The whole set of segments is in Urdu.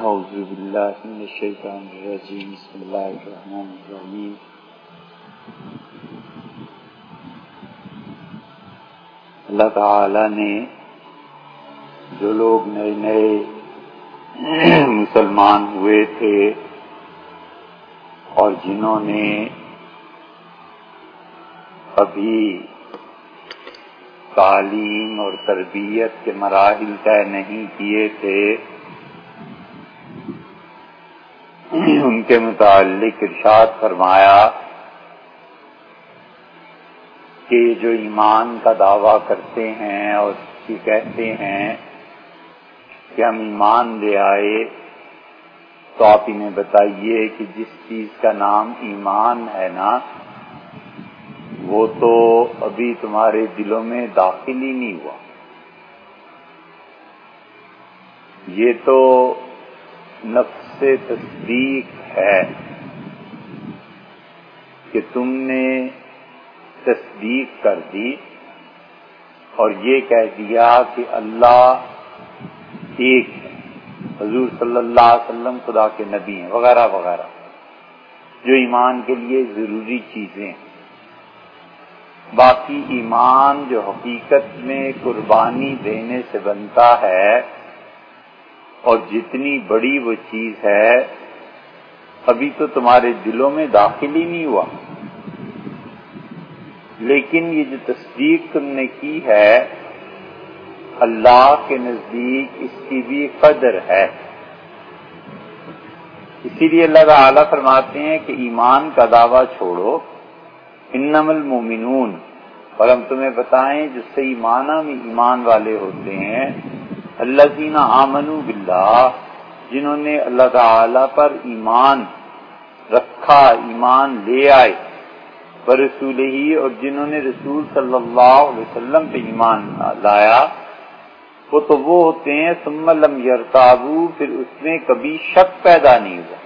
اعوذ باللہ من الشیطان الرجیم بسم اللہ الرحمن الرحیم اللہ تعالی نے جو لوگ نئے نئے مسلمان ہوئے تھے اور جنہوں نے ابھی تعلیم اور تربیت کے مراحل طے نہیں کیے تھے، ان کے متعلق ارشاد فرمایا کہ جو ایمان کا دعویٰ کرتے ہیں اور یہ کہتے ہیں کہ ہم ایمان لے آئے، تو آپ انہیں بتائیے کہ جس چیز کا نام ایمان ہے نا، وہ تو ابھی تمہارے دلوں میں داخل ہی نہیں ہوا۔ یہ تو نفس تصدیق ہے کہ تم نے تصدیق کر دی اور یہ کہہ دیا کہ اللہ ایک ہے، حضور صلی اللہ علیہ وسلم خدا کے نبی ہیں، وغیرہ وغیرہ، جو ایمان کے لیے ضروری چیزیں ہیں۔ باقی ایمان جو حقیقت میں قربانی دینے سے بنتا ہے، اور جتنی بڑی وہ چیز ہے، ابھی تو تمہارے دلوں میں داخل ہی نہیں ہوا۔ لیکن یہ جو تصدیق تم نے کی ہے، اللہ کے نزدیک اس کی بھی قدر ہے۔ اسی لیے اللہ تعالیٰ فرماتے ہیں کہ ایمان کا دعویٰ چھوڑو، انما المؤمنون، اور ہم تمہیں بتائیں جو صحیح معنی میں ایمان والے ہوتے ہیں، الذین آمنوا باللہ، جنہوں نے اللہ تعالیٰ پر ایمان رکھا، ایمان لے آئے، ورسولہ، اور جنہوں نے رسول صلی اللہ علیہ وسلم پہ ایمان لایا، وہ تو وہ ہوتے ہیں ثم لم یرتابوا، پھر اس میں کبھی شک پیدا نہیں ہوا،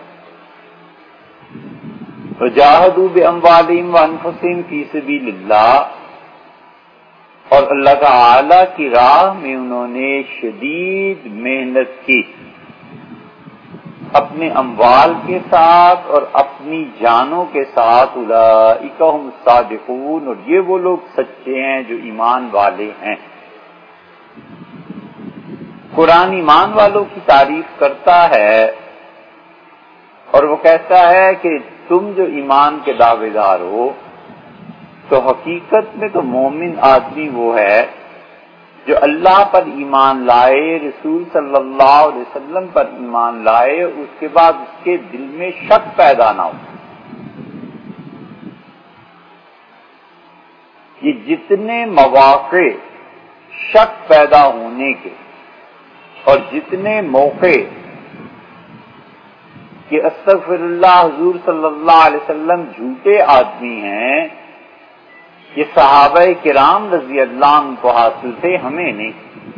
وجاہدوا باموالہم وانفسہم فی سبیل اللہ، اور اللہ تعالی کی راہ میں انہوں نے شدید محنت کی، اپنے اموال کے ساتھ اور اپنی جانوں کے ساتھ، اولئک ھم الصادقون، اور یہ وہ لوگ سچے ہیں جو ایمان والے ہیں۔ قرآن ایمان والوں کی تعریف کرتا ہے اور وہ کہتا ہے کہ تم جو ایمان کے دعوے دار ہو، تو حقیقت میں تو مومن آدمی وہ ہے جو اللہ پر ایمان لائے، رسول صلی اللہ علیہ وسلم پر ایمان لائے، اس کے بعد اس کے دل میں شک پیدا نہ ہو۔ یہ جتنے مواقع شک پیدا ہونے کے اور جتنے موقع کہ استغفر اللہ حضور صلی اللہ علیہ وسلم جھوٹے آدمی ہیں، یہ صحابہ کرام رضی اللہ عنہ کو حاصل تھے، ہمیں نہیں۔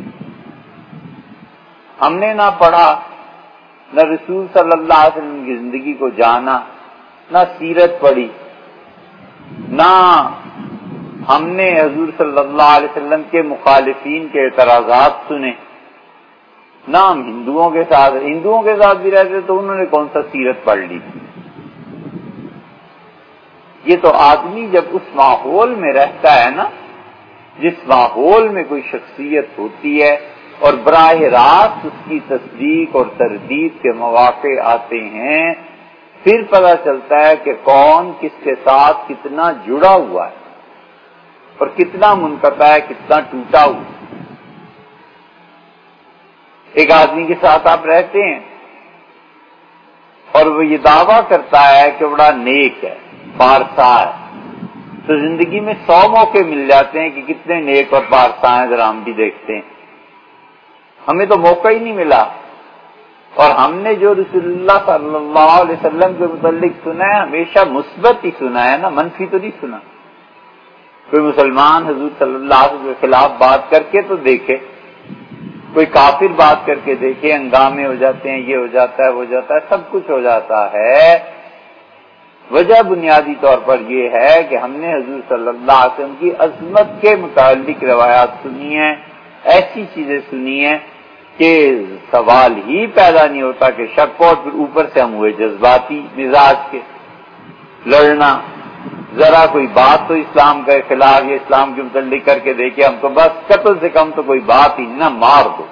ہم نے نہ پڑھا، نہ رسول صلی اللہ علیہ وسلم کی زندگی کو جانا، نہ سیرت پڑھی، نہ ہم نے حضور صلی اللہ علیہ وسلم کے مخالفین کے اعتراضات سنے، نہ ہم ہندوؤں کے ساتھ بھی رہتے تو انہوں نے کون سا سیرت پڑھ لی۔ یہ تو آدمی جب اس ماحول میں رہتا ہے نا، جس ماحول میں کوئی شخصیت ہوتی ہے اور براہ راست اس کی تصدیق اور تردید کے مواقع آتے ہیں، پھر پتہ چلتا ہے کہ کون کس کے ساتھ کتنا جڑا ہوا ہے اور کتنا منقطع ہے، کتنا ٹوٹا ہوا۔ ایک آدمی کے ساتھ آپ رہتے ہیں اور وہ یہ دعویٰ کرتا ہے کہ بڑا نیک ہے، پارسا ہے، تو زندگی میں 100 موقع مل جاتے ہیں کہ کتنے نیک اور پارسا ہیں، ذرا ہم بھی دیکھتے ہیں۔ ہمیں تو موقع ہی نہیں ملا، اور ہم نے جو رسول اللہ صلی اللہ علیہ وسلم کے متعلق سنا ہے ہمیشہ مثبت ہی سنا ہے نا، منفی تو نہیں سنا۔ کوئی مسلمان حضور صلی اللہ علیہ وسلم کے خلاف بات کر کے تو دیکھے، کوئی کافر بات کر کے دیکھے، ہنگامے ہو جاتے ہیں، یہ ہو جاتا ہے، وہ ہو جاتا ہے، سب کچھ ہو جاتا ہے۔ وجہ بنیادی طور پر یہ ہے کہ ہم نے حضور صلی اللہ علیہ وسلم کی عظمت کے متعلق روایات سنی ہیں، ایسی چیزیں سنی ہیں کہ سوال ہی پیدا نہیں ہوتا کہ شک ہو، اور پھر اوپر سے ہم ہوئے جذباتی مزاج کے، لڑنا، ذرا کوئی بات تو اسلام کے خلاف یا اسلام کے متعلق کر کے دیکھے ہم تو بس قتل سے کم تو کوئی بات ہی نہ، مار دو۔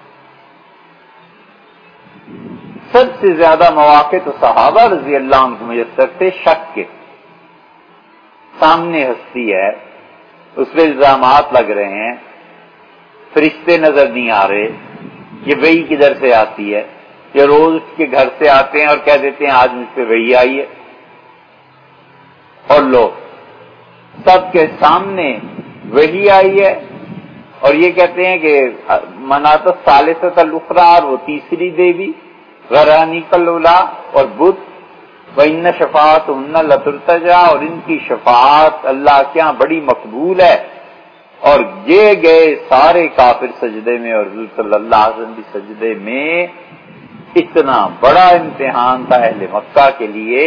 سب سے زیادہ مواقع تو صحابہ رضی اللہ عنہ کو میسر تھے شک کے، سامنے ہستی ہے، اس پہ الزامات لگ رہے ہیں، فرشتے نظر نہیں آ رہے، یہ وحی کدھر سے آتی ہے، یہ روز اس کے گھر سے آتے ہیں اور کہہ دیتے ہیں آج مجھ پہ وحی آئی ہے، اور لو سب کے سامنے وحی آئی ہے، اور یہ کہتے ہیں کہ منات الثالثۃ الاخری، اور وہ تیسری دیوی غرانی کلولا اور بت، وَإِنَّ شَفَاعَتُهُنَّ لَتُرْتَجَىٰ، اور ان کی شفاعت اللہ کے یہاں بڑی مقبول ہے، اور یہ گئے سارے کافر سجدے میں، اور حضور صلی اللہ علیہ وسلم بھی سجدے میں۔ اتنا بڑا امتحان تھا اہل مکہ کے لیے،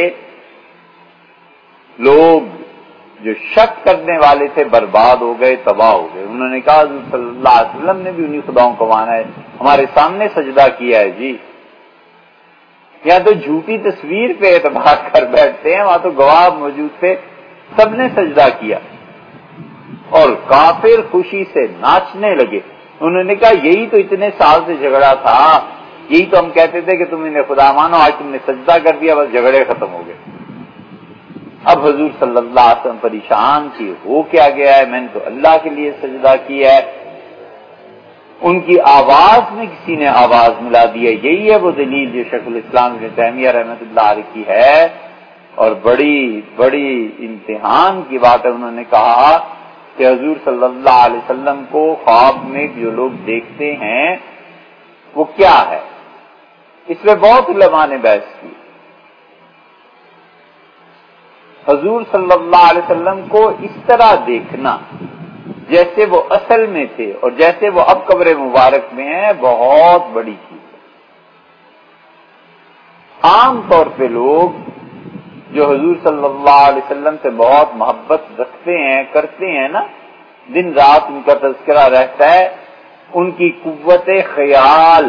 لوگ جو شک کرنے والے تھے برباد ہو گئے، تباہ ہو گئے۔ انہوں نے کہا حضور صلی اللہ علیہ وسلم نے بھی انہی خداؤں کو مانا ہے، ہمارے سامنے سجدہ کیا ہے جی، یا تو جھوٹی تصویر پہ اعتبار کر بیٹھتے ہیں، وہاں تو گواہ موجود تھے، سب نے سجدہ کیا، اور کافر خوشی سے ناچنے لگے۔ انہوں نے کہا یہی تو اتنے سال سے جھگڑا تھا، یہی تو ہم کہتے تھے کہ تم انہیں خدا مانو، آج تم نے سجدہ کر دیا، بس جھگڑے ختم ہو گئے۔ اب حضور صلی اللہ علیہ وسلم پریشان کی، ہو کیا گیا ہے، میں نے تو اللہ کے لیے سجدہ کیا ہے۔ ان کی آواز میں کسی نے آواز ملا دی ہے، یہی ہے وہ دلیل جو شیخ الاسلام ابن تیمیہ رحمۃ اللہ علیہ کی ہے، اور بڑی بڑی امتحان کی بات ہے۔ انہوں نے کہا کہ حضور صلی اللہ علیہ وسلم کو خواب میں جو لوگ دیکھتے ہیں وہ کیا ہے، اس میں بہت علماء نے بحث کی۔ حضور صلی اللہ علیہ وسلم کو اس طرح دیکھنا جیسے وہ اصل میں تھے اور جیسے وہ اب قبر مبارک میں ہیں، بہت بڑی چیز ہے۔ عام طور پہ لوگ جو حضور صلی اللہ علیہ وسلم سے بہت محبت رکھتے ہیں، کرتے ہیں نا، دن رات ان کا تذکرہ رہتا ہے، ان کی قوت خیال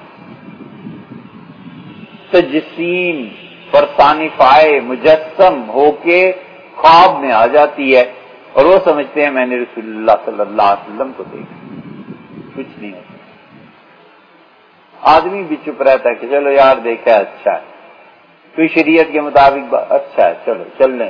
تجسیم پرسانیفائے مجسم ہو کے خواب میں آ جاتی ہے، اور وہ سمجھتے ہیں میں نے رسول اللہ صلی اللہ علیہ وسلم کو دیکھا۔ کچھ نہیں ہوتا، آدمی بھی چپ رہتا ہے کہ چلو یار دیکھا ہے، اچھا ہے، کوئی شریعت کے مطابق اچھا ہے، چلو چل لیں،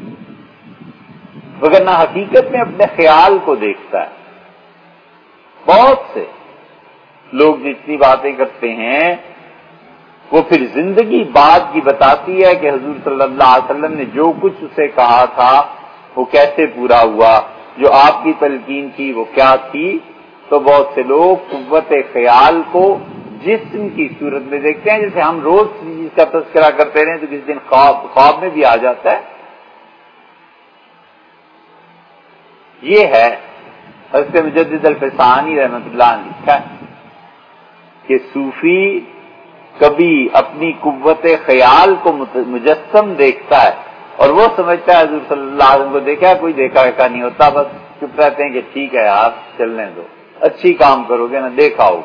وگرنہ حقیقت میں اپنے خیال کو دیکھتا ہے۔ بہت سے لوگ جتنی باتیں کرتے ہیں وہ پھر زندگی بعد کی بتاتی ہے کہ حضور صلی اللہ علیہ وسلم نے جو کچھ اسے کہا تھا وہ کیسے پورا ہوا، جو آپ کی تلقین تھی وہ کیا تھی۔ تو بہت سے لوگ قوت خیال کو جسم کی صورت میں دیکھتے ہیں، جیسے ہم روز چیز کا تذکرہ کرتے رہے تو کسی دن خواب میں بھی آ جاتا ہے۔ یہ ہے حضرت مجدد الفسانی رحمۃ اللہ نے لکھا ہے کہ صوفی کبھی اپنی قوت خیال کو مجسم دیکھتا ہے اور وہ سمجھتا ہے حضور صلی اللہ علیہ وسلم کو دیکھا، کوئی دیکھا نہیں ہوتا، بس چپ رہتے ہیں کہ ٹھیک ہے آپ چلنے دو، اچھی کام کرو گے نا، دیکھا ہو۔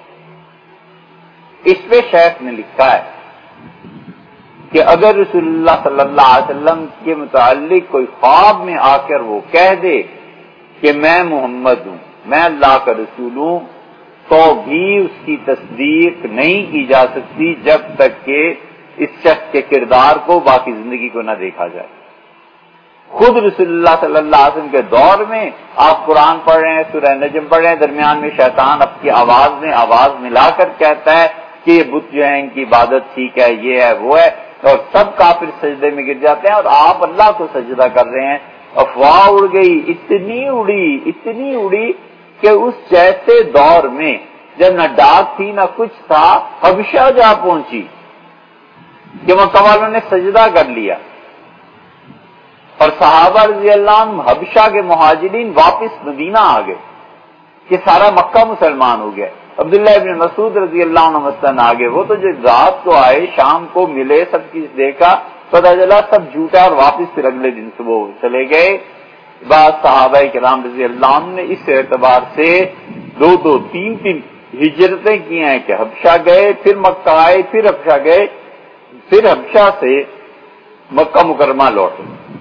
اس پہ شیخ نے لکھا ہے کہ اگر رسول اللہ صلی اللہ علیہ وسلم کے متعلق کوئی خواب میں آ کر وہ کہہ دے کہ میں محمد ہوں، میں اللہ کا رسول ہوں، تو بھی اس کی تصدیق نہیں کی جا سکتی جب تک کہ اس شخص کے کردار کو باقی زندگی کو نہ دیکھا جائے۔ خود رسول اللہ صلی اللہ علیہ وسلم کے دور میں آپ قرآن پڑھ رہے ہیں، سورہ نجم پڑھ رہے ہیں، درمیان میں شیطان اپنی آواز میں آواز ملا کر کہتا ہے کہ یہ بت جو ہیں ان کی عبادت ٹھیک ہے، یہ ہے وہ ہے، اور سب کافر سجدے میں گر جاتے ہیں اور آپ اللہ کو سجدہ کر رہے ہیں۔ افواہ اڑ گئی، اتنی اڑی کہ اس جیسے دور میں جب نہ ڈاک تھی نہ کچھ تھا، حبشہ جا پہنچی کہ مکہ والوں نے سجدہ کر لیا، اور صحابہ رضی اللہ عنہ حبشہ کے مہاجرین واپس مدینہ آ گئے کہ سارا مکہ مسلمان ہو گیا۔ عبداللہ ابن مسعود رضی اللہ عنہ مثلاً آ گئے، وہ تو جو رات کو آئے شام کو ملے، سب چیز دیکھا، پتہ چلا سب جھوٹا، اور واپس پھر اگلے دن صبح چلے گئے۔ بعض صحابہ کرام رضی اللہ عنہ نے اس اعتبار سے 2-2 3-3 ہجرتیں کی ہیں کہ حبشہ گئے، پھر مکہ آئے، پھر حبشہ گئے، پھر حبشہ سے مکہ مکرمہ لوٹے.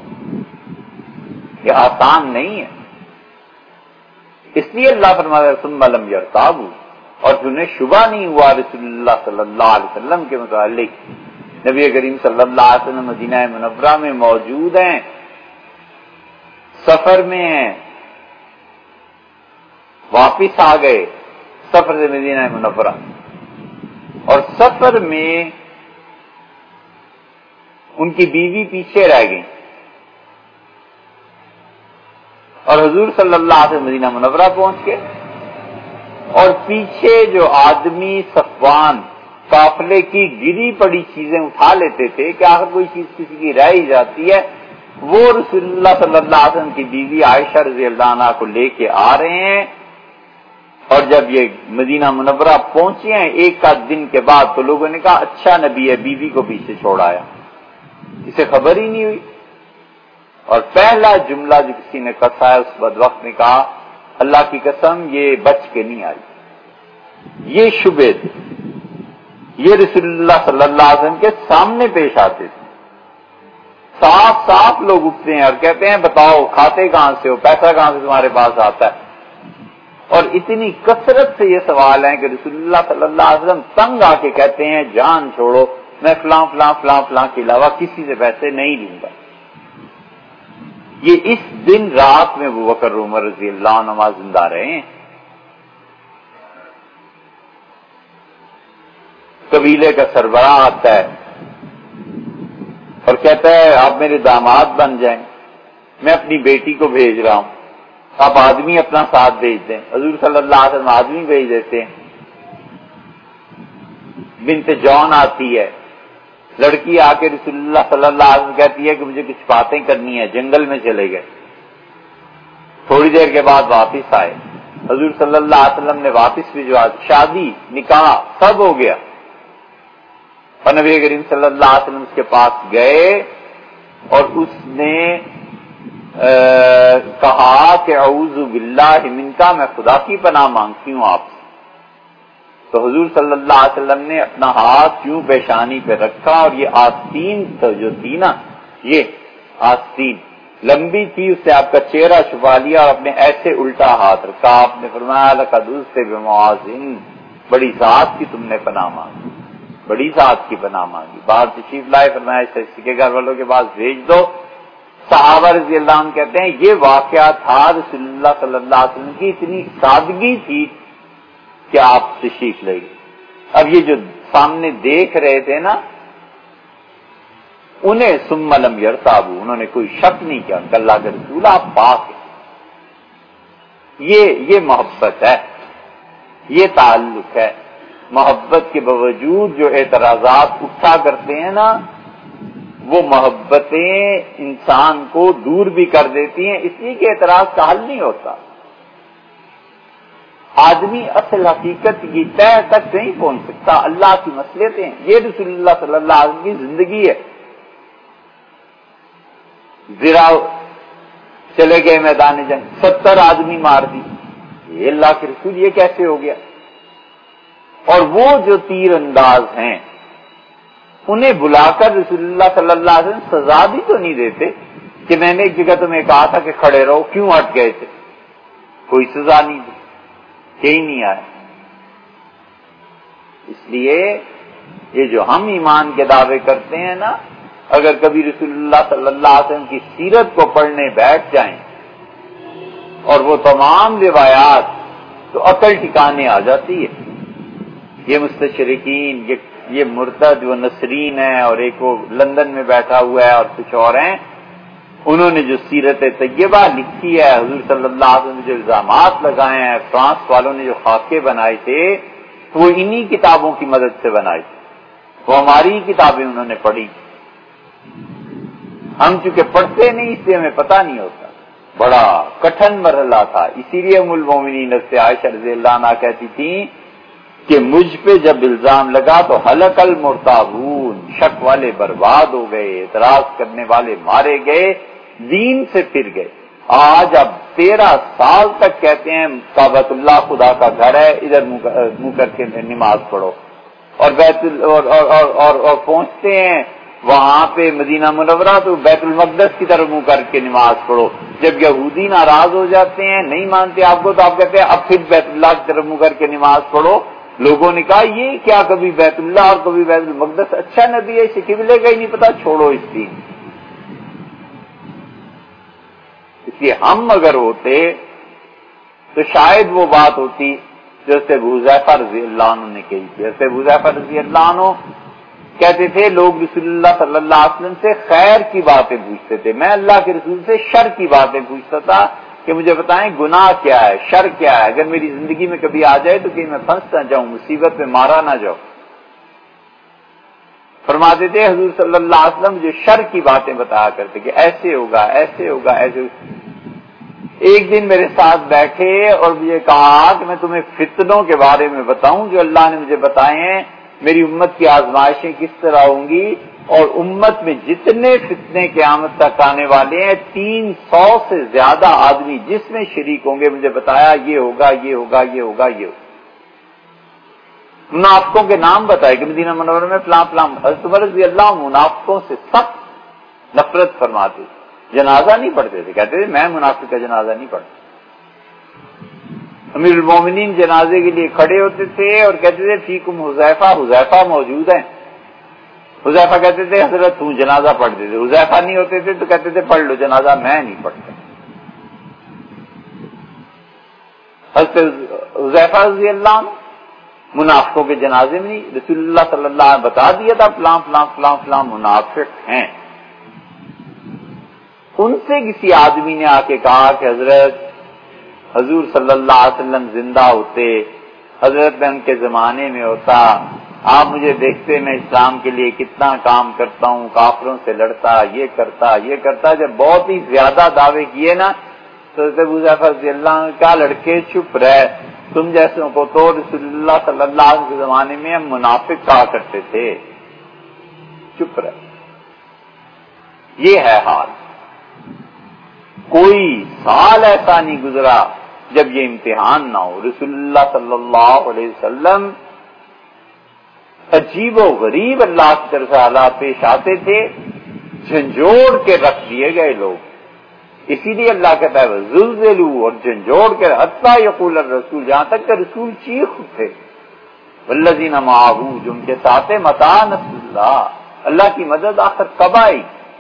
یہ آسان نہیں ہے. اس لیے اللہ فرماتا ہے ثم لم یرتابوا، اور جنہیں شبہ نہیں ہوا رسول اللہ صلی اللہ علیہ وسلم کے متعلق. نبی کریم صلی اللہ علیہ وسلم مدینہ منورہ میں موجود ہیں، سفر میں ہیں، واپس آ گئے سفر سے مدینہ منورہ، اور سفر میں ان کی بیوی پیچھے رہ گئی، اور حضور صلی اللہ علیہ وسلم مدینہ منورہ پہنچ گئے. اور پیچھے جو آدمی صفوان قافلے کی گری پڑی چیزیں اٹھا لیتے تھے کہ آخر کوئی چیز کسی کی رہ ہی جاتی ہے، وہ رسول اللہ صلی اللہ علیہ وسلم کی بیوی عائشہ رضی اللہ عنہا کو لے کے آ رہے ہیں. اور جب یہ مدینہ منورہ پہنچے ہیں ایک آدھ دن کے بعد، تو لوگوں نے کہا اچھا نبی ہے، بیوی کو پیچھے چھوڑ آیا، اسے خبر ہی نہیں ہوئی. اور پہلا جملہ جو کسی نے کسا ہے اس بدبخت نے کہا اللہ کی قسم یہ بچ کے نہیں آئی. یہ شبہ تھے، یہ رسول اللہ صلی اللہ علیہ وسلم کے سامنے پیش آتے تھے. صاف صاف لوگ اٹھتے ہیں اور کہتے ہیں بتاؤ کھاتے کہاں سے ہو، پیسہ کہاں سے تمہارے پاس آتا ہے. اور اتنی کثرت سے یہ سوال ہے کہ رسول اللہ صلی اللہ علیہ وسلم تنگ آ کے کہتے ہیں جان چھوڑو، میں فلاں فلاں فلاں فلاں کے علاوہ کسی سے پیسے نہیں لوں گا. یہ اس دن رات میں ابو بکر عمر رضی اللہ عنہ زندہ رہے ہیں. قبیلے کا سربراہ آتا ہے اور کہتا ہے آپ میرے داماد بن جائیں، میں اپنی بیٹی کو بھیج رہا ہوں، آپ آدمی اپنا ساتھ بھیج دیں. حضور صلی اللہ علیہ وسلم آدمی بھیج دیتے ہیں. بنت جون آتی ہے، لڑکی آ کے رسول اللہ صلی اللہ علیہ وسلم کہتی ہے کہ مجھے کچھ باتیں کرنی ہے، جنگل میں چلے گئے. تھوڑی دیر کے بعد واپس آئے، حضور صلی اللہ علیہ وسلم نے واپس بھجوا، شادی نکاح سب ہو گیا. اور نبی کریم صلی اللہ علیہ وسلم اس کے پاس گئے اور اس نے کہا کہ اعوذ باللہ منک، میں خدا کی پناہ مانگتی ہوں آپ سے. تو حضور صلی اللہ علیہ وسلم نے اپنا ہاتھ یوں پیشانی پہ رکھا، اور یہ آستین جو تھی نا، یہ آستین لمبی تھی، اس سے آپ کا چہرہ چھپا لیا اور اپنے ایسے الٹا ہاتھ رکھا. آپ نے فرمایا لقد عذت بمعاذ، بڑی ذات کی تم نے پناہ مانگی، بڑی ذات کی پناہ مانگی. باہر تشریف لائے، فرمایا اس کے گھر والوں کے پاس بھیج دو. صحابہ رضی اللہ عنہ کہتے ہیں یہ واقعہ تھا رسول اللہ صلی اللہ علیہ وسلم کی اتنی سادگی تھی کہ آپ تشریف لے گئے. اب یہ جو سامنے دیکھ رہے تھے نا، انہیں ثم لم یرتابوا، انہوں نے کوئی شک نہیں کیا کہ اللہ کے رسول آپ پاک ہیں. یہ محبت ہے، یہ تعلق ہے. محبت کے باوجود جو اعتراضات اٹھا کرتے ہیں نا، وہ محبتیں انسان کو دور بھی کر دیتی ہیں، اس لیے کہ اعتراض کا حل نہیں ہوتا. آدمی اصل حقیقت کی تہ تک نہیں پہنچ سکتا، اللہ کی مصلحتیں. یہ رسول اللہ صلی اللہ علیہ وسلم کی زندگی ہے. ذرا چلے گئے میدان جنگ، 70 آدمی مار دی. یہ اللہ کے رسول یہ کیسے ہو گیا؟ اور وہ جو تیر انداز ہیں انہیں بلا کر رسول اللہ صلی اللہ علیہ وسلم سزا بھی تو نہیں دیتے کہ میں نے ایک جگہ تمہیں کہا تھا کہ کھڑے رہو، کیوں ہٹ گئے تھے؟ کوئی سزا نہیں دی، یہی نہیں آیا. اس لیے یہ جو ہم ایمان کے دعوے کرتے ہیں نا، اگر کبھی رسول اللہ صلی اللہ علیہ وسلم کی سیرت کو پڑھنے بیٹھ جائیں اور وہ تمام روایات، تو عقل ٹھکانے آ جاتی ہے. یہ مستشرقین، یہ مرتد و نصرین ہے، اور ایک وہ لندن میں بیٹھا ہوا ہے اور کچھ اور ہیں، انہوں نے جو سیرت طیبہ لکھی ہے، حضور صلی اللہ علیہ وسلم نے جو الزامات لگائے ہیں، فرانس والوں نے جو خاکے بنائے تھے، وہ انہی کتابوں کی مدد سے بنائے تھے. وہ ہماری کتابیں انہوں نے پڑھی. ہم چونکہ پڑھتے نہیں اس لیے ہمیں پتہ نہیں ہوتا. بڑا کٹھن مرحلہ تھا. اسی لیے ام المومنین عائشہ رضی اللہ عنہا کہتی تھی کہ مجھ پہ جب الزام لگا تو حلق المرتابون، شک والے برباد ہو گئے، اعتراض کرنے والے مارے گئے، دین سے پھر گئے. آج اب 13 سال تک کہتے ہیں کعبۃ اللہ خدا کا گھر ہے، ادھر منہ کر کے نماز پڑھو، اور اور پہنچتے ہیں وہاں پہ مدینہ منورہ تو بیت المقدس کی طرف منہ کر کے نماز پڑھو۔ جب یہودی ناراض ہو جاتے ہیں، نہیں مانتے آپ کو، تو آپ کہتے ہیں اب پھر بیت اللہ کی طرف منہ کر کے نماز پڑھو۔ لوگوں نے کہا یہ کیا، کبھی بیت اللہ اور کبھی بیت المقدس، اچھا نبی ہے، اسے قبلے کا ہی نہیں پتا، چھوڑو اس دین۔ اس لیے ہم اگر ہوتے تو شاید وہ بات ہوتی جو سے ابو حذیفہ رضی اللہ عنہ نے کہی تھی۔ جیسے ابو حذیفہ رضی اللہ عنہ کہتے تھے لوگ رسول اللہ صلی اللہ علیہ وسلم سے خیر کی باتیں پوچھتے تھے، میں اللہ کے رسول سے شر کی باتیں پوچھتا تھا کہ مجھے بتائیں گناہ کیا ہے، شر کیا ہے، اگر میری زندگی میں کبھی آ جائے تو کہ میں پھنس نہ جاؤں، مصیبت میں مارا نہ جاؤں۔ فرماتے تھے حضور صلی اللہ علیہ وسلم جو شر کی باتیں بتایا کرتے کہ ایسے ہوگا ایسے ہوگا ایسے ہوگا۔ ایک دن میرے ساتھ بیٹھے اور مجھے کہا کہ میں تمہیں فتنوں کے بارے میں بتاؤں جو اللہ نے مجھے بتائے ہیں، میری امت کی آزمائشیں کس طرح ہوں گی، اور امت میں جتنے فتنے قیامت تک آنے والے ہیں 300 سے زیادہ آدمی جس میں شریک ہوں گے، مجھے بتایا یہ ہوگا یہ ہوگا یہ ہوگا یہ ہوگا۔ منافقوں کے نام بتائے کہ مدینہ منورہ میں فلاں فلاں۔ حضرت عمر رضی اللہ منافقوں سے سخت نفرت فرماتے تھے، جنازہ نہیں پڑھتے تھے، کہتے تھے میں منافق کا جنازہ نہیں پڑھتا۔ امیر المومنین جنازے کے لیے کھڑے ہوتے تھے اور کہتے تھے فیکم حذیفہ، حذیفہ موجود ہیں۔ حذیفہ کہتے تھے حضرت تم جنازہ پڑھتے تھے، حذیفہ نہیں ہوتے تھے تو کہتے تھے پڑھ لو جنازہ، میں نہیں پڑھتا۔ حضرت حذیفہ رضی اللہ عنہ منافقوں کے جنازے میں نہیں، رسول اللہ صلی اللہ علیہ وسلم بتا دیا تھا فلاں فلاں فلاں فلاں منافق ہیں۔ ان سے کسی آدمی نے آ کے کہا کہ حضرت حضور صلی اللہ علیہ وسلم زندہ ہوتے، حضرت میں ان کے زمانے میں ہوتا، آپ مجھے دیکھتے میں اسلام کے لیے کتنا کام کرتا ہوں، کافروں سے لڑتا، یہ کرتا۔ جب بہت ہی زیادہ دعوے کیے نا تو حضرت ابو حذیفہ رضی اللہ عنہ کا لڑکے چپ رہے، تم جیسوں کو تو رسول اللہ صلی اللہ علیہ وسلم کے زمانے میں ہم منافق کہا کرتے تھے، چپ رہے۔ یہ ہے حال، کوئی سال ایسا نہیں گزرا جب یہ امتحان نہ ہو۔ رسول اللہ صلی اللہ علیہ وسلم عجیب و غریب اللہ کی طرف سے حالات پیش آتے تھے، جھنجھوڑ کے رکھ دیے گئے لوگ۔ اسی لیے اللہ کہتا ہے زلزلوا، اور جھنجھوڑ کے حتی یقول الرسول، جہاں تک کہ رسول چیخ اٹھے، والذین معہ، جو ان کے ساتھ متى نصر اللہ، اللہ کی مدد آخر کب آئی؟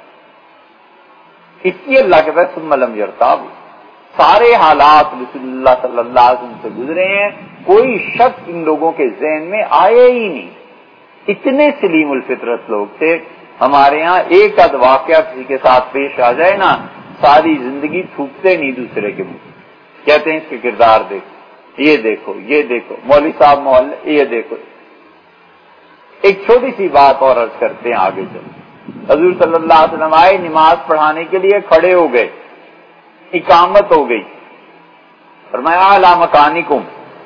اس لیے اللہ کہتا ہے ثم لم یرتابوا، سارے حالات رسول اللہ صلی اللہ علیہ وسلم سے گزرے ہیں، کوئی شک ان لوگوں کے ذہن میں آئے ہی نہیں، اتنے سلیم الفطرت لوگ تھے۔ ہمارے ہاں ایک آدھ واقعہ کسی کے ساتھ پیش آ جائے نا، ساری زندگی تھوکتے نہیں دوسرے کے منہ، کہتے ہیں اس کے کردار دیکھو، یہ دیکھو مولوی صاحب محلے، یہ دیکھو۔ ایک چھوٹی سی بات اور عرض کرتے ہیں آگے چلو۔ حضور صلی اللہ علیہ وسلم آئے، نماز پڑھانے کے لیے کھڑے ہو گئے، اقامت ہو گئی، فرمایا اعلی مکانکم،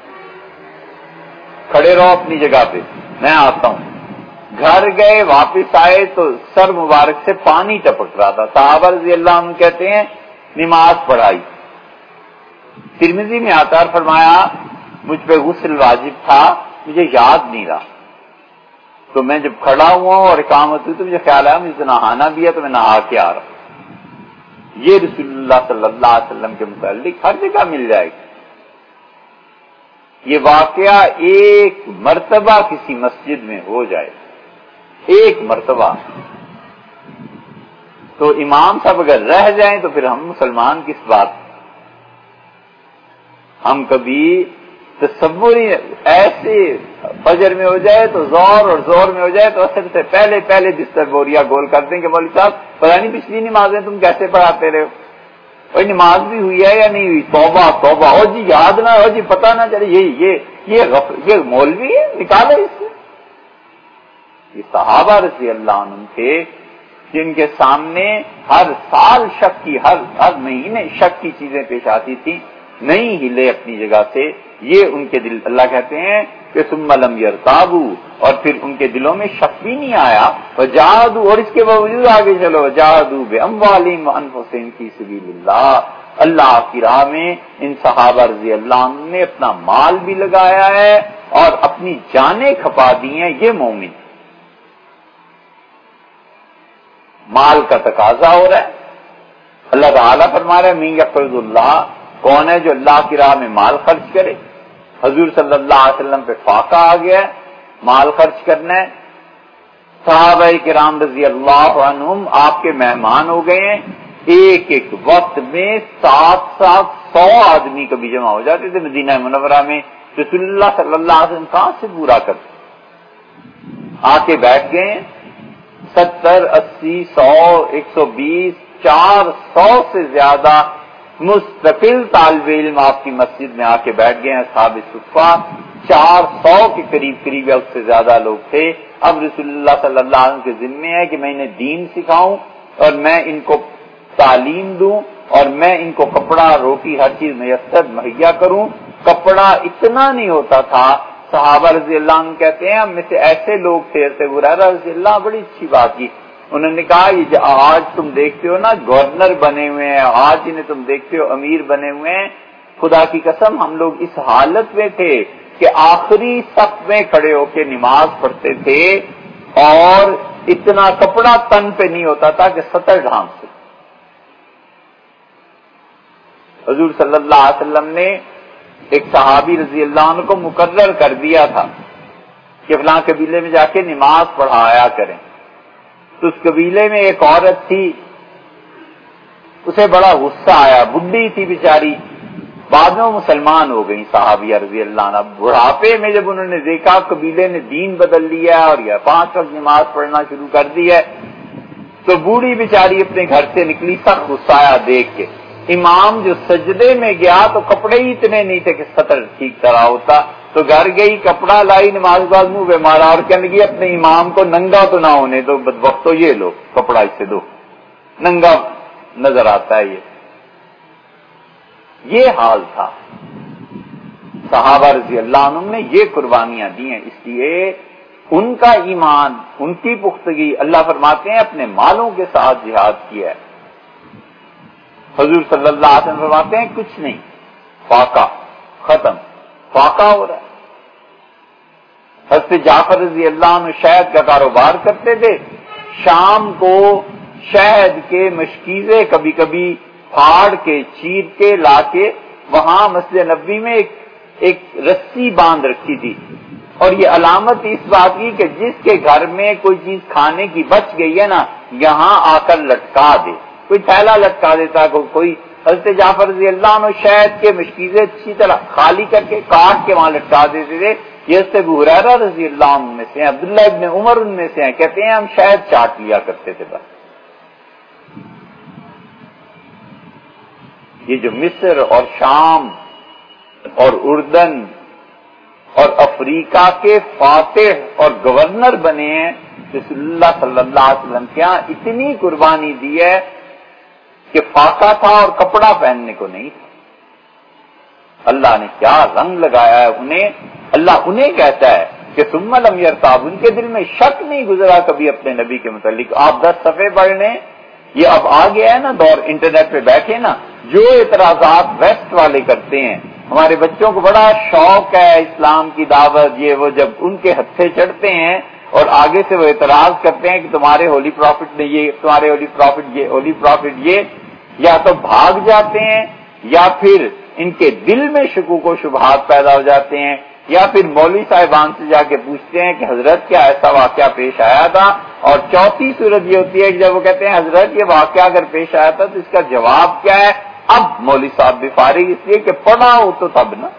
کھڑے رہو اپنی جگہ پہ، میں آتا ہوں۔ گھر گئے، واپس آئے تو سر مبارک سے پانی ٹپک رہا تھا۔ صحابہ رضی اللہ عنہ کہتے ہیں نماز پڑھائی، ترمذی میں آتا ہے، فرمایا مجھ پہ غسل واجب تھا، مجھے یاد نہیں رہا، تو میں جب کھڑا ہوا اور اقامت ہوئی تو مجھے خیال آیا مجھے نہانا بھی ہے تو میں نہا کے آ رہا ہوں۔ یہ رسول اللہ صلی اللہ علیہ وسلم کے متعلق ہر جگہ مل جائے گی۔ یہ واقعہ ایک مرتبہ کسی مسجد میں ہو جائے، ایک مرتبہ، تو امام صاحب اگر رہ جائیں تو پھر ہم مسلمان کس بات؟ ہم کبھی تصور ہی ایسے فجر میں ہو جائے تو زور میں ہو جائے تو اثر سے پہلے بستر بوریا گول کر دیں کہ مولوی صاحب پتہ نہیں پچھلی نمازیں تم کیسے پڑھاتے رہے ہو، اور نماز بھی ہوئی ہے یا نہیں ہوئی، توبہ ہو جی، یاد نہ ہو جی، پتہ نہ چلے، یہ مولوی ہے، نکالے اس سے۔ یہ صحابہ رضی اللہ عنہ تھے جن کے سامنے ہر سال شک کی، ہر مہینے شک کی چیزیں پیش آتی تھی، نہیں ہلے اپنی جگہ سے، یہ ان کے دل، اللہ کہتے ہیں کہ ثم لم یرتابوا، اور پھر ان کے دلوں میں شک بھی نہیں آیا، وجاہدوا، اور اس کے باوجود آگے چلو، وجاہدوا باموالہم وانفسہم فی سبیل اللہ، اللہ کی راہ میں ان صحابہ رضی اللہ عنہ نے اپنا مال بھی لگایا ہے اور اپنی جانیں کھپا دی ہیں. یہ مومن مال کا تقاضا ہو رہا ہے. اللہ تعالیٰ فرما رہا ہے من یقرض اللہ، کون ہے جو اللہ کی راہ میں مال خرچ کرے. حضور صلی اللہ علیہ وسلم پہ فاقہ آ گیا ہے، مال خرچ کرنا ہے. صحابہ کرام رضی اللہ عنہم آپ کے مہمان ہو گئے ہیں. ایک ایک وقت میں 700 آدمی کبھی جمع ہو جاتے تھے مدینہ منورہ میں. رسول اللہ صلی اللہ علیہ وسلم کہاں سے پورا کرتے، آ کے بیٹھ گئے ہیں. 70 80 100 120 400 سے زیادہ مستقل طالب علم آپ کی مسجد میں آ کے بیٹھ گئے ہیں. اصحاب صفہ 400 کے قریب یا اس سے زیادہ لوگ تھے. اب رسول اللہ صلی اللہ علیہ وسلم کے ذمے ہے کہ میں انہیں دین سکھاؤں اور میں ان کو تعلیم دوں اور میں ان کو کپڑا روٹی ہر چیز میسر مہیا کروں. کپڑا اتنا نہیں ہوتا تھا. صحابہ رضی اللہ عنہ کہتے ہیں ہم میں سے ایسے لوگ تھے، ایسے ہریرہ رضی اللہ، بڑی اچھی بات کی. انہوں نے کہا یہ جو آج تم دیکھتے ہو نا گورنر بنے ہوئے ہیں، آج انہیں تم دیکھتے ہو امیر بنے ہوئے ہیں، خدا کی قسم ہم لوگ اس حالت میں تھے کہ آخری صف میں کھڑے ہو کے نماز پڑھتے تھے اور اتنا کپڑا تن پہ نہیں ہوتا تھا کہ سطر ڈھانپ سے. حضور صلی اللہ علیہ وسلم نے ایک صحابی رضی اللہ عنہ کو مقرر کر دیا تھا کہ فلاں قبیلے میں جا کے نماز پڑھایا کریں. تو اس قبیلے میں ایک عورت تھی، اسے بڑا غصہ آیا، بڈھی تھی بیچاری، بعد میں وہ مسلمان ہو گئی صحابیہ رضی اللہ عنہ. بڑھاپے میں جب انہوں نے دیکھا قبیلے نے دین بدل لیا اور یہ 5 وقت نماز پڑھنا شروع کر دی ہے، تو بوڑھی بیچاری اپنے گھر سے نکلی، سخت غصہ آیا دیکھ کے. امام جو سجدے میں گیا تو کپڑے ہی اتنے نہیں تھے کہ سطر ٹھیک طرح ہوتا، تو گھر گئی، کپڑا لائی، نماز بعد منہ پہ مارا اور کہنے لگی اپنے امام کو ننگا تو نہ ہونے دو، بدبخت تو یہ لو کپڑا اس سے دو، ننگا نظر آتا ہے. یہ حال تھا. صحابہ رضی اللہ عنہ نے یہ قربانیاں دی ہیں، اس لیے ان کا ایمان، ان کی پختگی، اللہ فرماتے ہیں اپنے مالوں کے ساتھ جہاد کیا ہے. حضور صلی اللہ علیہ وسلم فرماتے ہیں کچھ نہیں، فاقہ ختم، فاقہ ہو رہا ہے. حضرت جعفر رضی اللہ عنہ شہد کا کاروبار کرتے تھے. شام کو شہد کے مشکیزے کبھی کبھی پھاڑ کے چیر کے لا کے وہاں مسجد نبوی میں ایک رسی باندھ رکھی تھی، اور یہ علامت اس بات کی کہ جس کے گھر میں کوئی چیز کھانے کی بچ گئی ہے نا، یہاں آ کر لٹکا دے. کوئی تھیلا لٹکا دیتا، کوئی. حضرت جعفر رضی اللہ عنہ شہد کے مشکیزے اچھی طرح خالی کر کے کاٹ کے وہاں لٹکا دیتے تھے. یہ سے ابو ہریرہ رضی اللہ عنہ میں سے ہیں، عبداللہ ابن عمر ان میں سے ہیں، کہتے ہیں ہم شہد چاٹ لیا کرتے تھے بس. یہ جو مصر اور شام اور اردن اور افریقہ کے فاتح اور گورنر بنے ہیں، رسول اللہ صلی اللہ علیہ وسلم کے یہاں اتنی قربانی دی ہے کہ فاقہ تھا اور کپڑا پہننے کو نہیں تھا. اللہ نے کیا رنگ لگایا ہے انہیں. اللہ انہیں کہتا ہے کہ ثم لم یرتاب، ان کے دل میں شک نہیں گزرا کبھی اپنے نبی کے متعلق. آپ 10 صفحے پڑھ لیں، یہ اب آ گیا ہے نا دور، انٹرنیٹ پہ بیٹھے نا، جو اعتراضات ویسٹ والے کرتے ہیں. ہمارے بچوں کو بڑا شوق ہے اسلام کی دعوت، یہ وہ، جب ان کے ہتھے چڑھتے ہیں اور آگے سے وہ اعتراض کرتے ہیں کہ تمہارے ہولی پروفٹ نے یہ، تمہارے ہولی پروفٹ یہ، یا تو بھاگ جاتے ہیں یا پھر ان کے دل میں شکوک و شبہات پیدا ہو جاتے ہیں، یا پھر مولوی صاحبان سے جا کے پوچھتے ہیں کہ حضرت کیا ایسا واقعہ پیش آیا تھا. اور چوتھی صورت یہ ہوتی ہے کہ جب وہ کہتے ہیں حضرت یہ واقعہ اگر پیش آیا تھا تو اس کا جواب کیا ہے. اب مولوی صاحب بھی فارغ اس لیے کہ پڑھا ہو تو تب نا.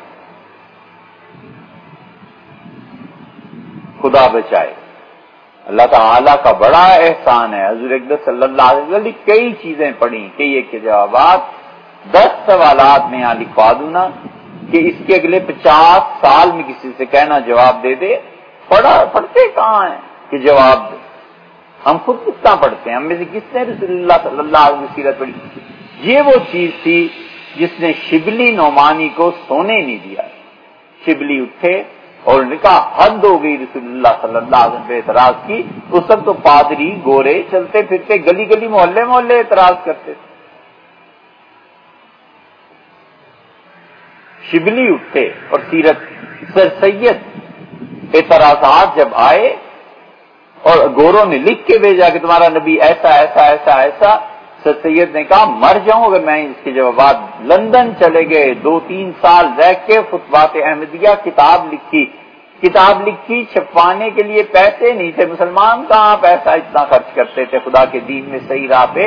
خدا بچائے. اللہ تعالیٰ کا بڑا احسان ہے. حضور اقدس صلی اللہ علیہ وسلم کئی چیزیں پڑھی، کئی ایک کے جوابات. 10 سوالات میں یہاں لکھوا دوں نا کہ اس کے اگلے 50 سال میں کسی سے کہنا جواب دے دے. پڑھتے کہاں ہیں کہ جواب دے. ہم خود کتنا پڑھتے ہیں؟ ہم میں سے کس نے رسول اللہ صلی اللہ علیہ وسلم سیرت پڑھی؟ یہ وہ چیز تھی جس نے شبلی نعمانی کو سونے نہیں دیا. شبلی اٹھے اور نے کہا حد ہو گئی، رسول اللہ صلی اللہ علیہ وسلم پہ اعتراض کی. اس وقت تو پادری گورے چلتے پھرتے گلی گلی محلے محلے اعتراض کرتے تھے. شبلی اٹھے اور سیرت سر سید اعتراضات جب آئے اور گوروں نے لکھ کے بھیجا کہ تمہارا نبی ایسا ایسا ایسا ایسا، سر سید نے کہا مر جاؤں اگر میں اس کے جوابات۔ لندن چلے گئے، 2-3 سال رہ کے خطبات احمدیہ کتاب لکھی، چھپوانے کے لیے پیسے نہیں تھے، مسلمان کہاں پیسہ اتنا خرچ کرتے تھے خدا کے دین میں صحیح راہ پہ۔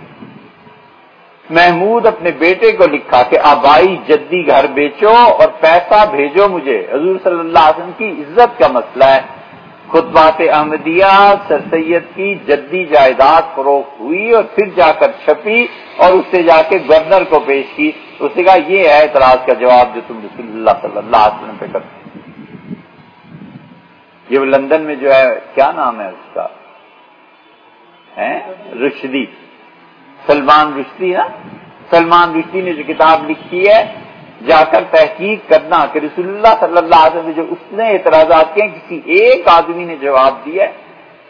محمود اپنے بیٹے کو لکھا کہ آبائی جدی گھر بیچو اور پیسہ بھیجو مجھے، حضور صلی اللہ علیہ وسلم کی عزت کا مسئلہ ہے۔ خطبات احمدیہ سر سید کی جدی جائیداد فروخت ہوئی اور پھر جا کر چھپی اور اس سے جا کے گورنر کو پیش کی، اس نے کہا یہ ہے اعتراض کا جواب جو تم رسول اللہ صلی اللہ علیہ وسلم پہ کرتے۔ یہ وہ لندن میں جو ہے کیا نام ہے اس کا، رشدی، سلمان رشدی نا، سلمان رشدی نے جو کتاب لکھی ہے، جا کر تحقیق کرنا کہ رسول اللہ صلی اللہ علیہ وسلم نے جو اس نے اعتراضات کیے کسی ایک آدمی نے جواب دیا ہے۔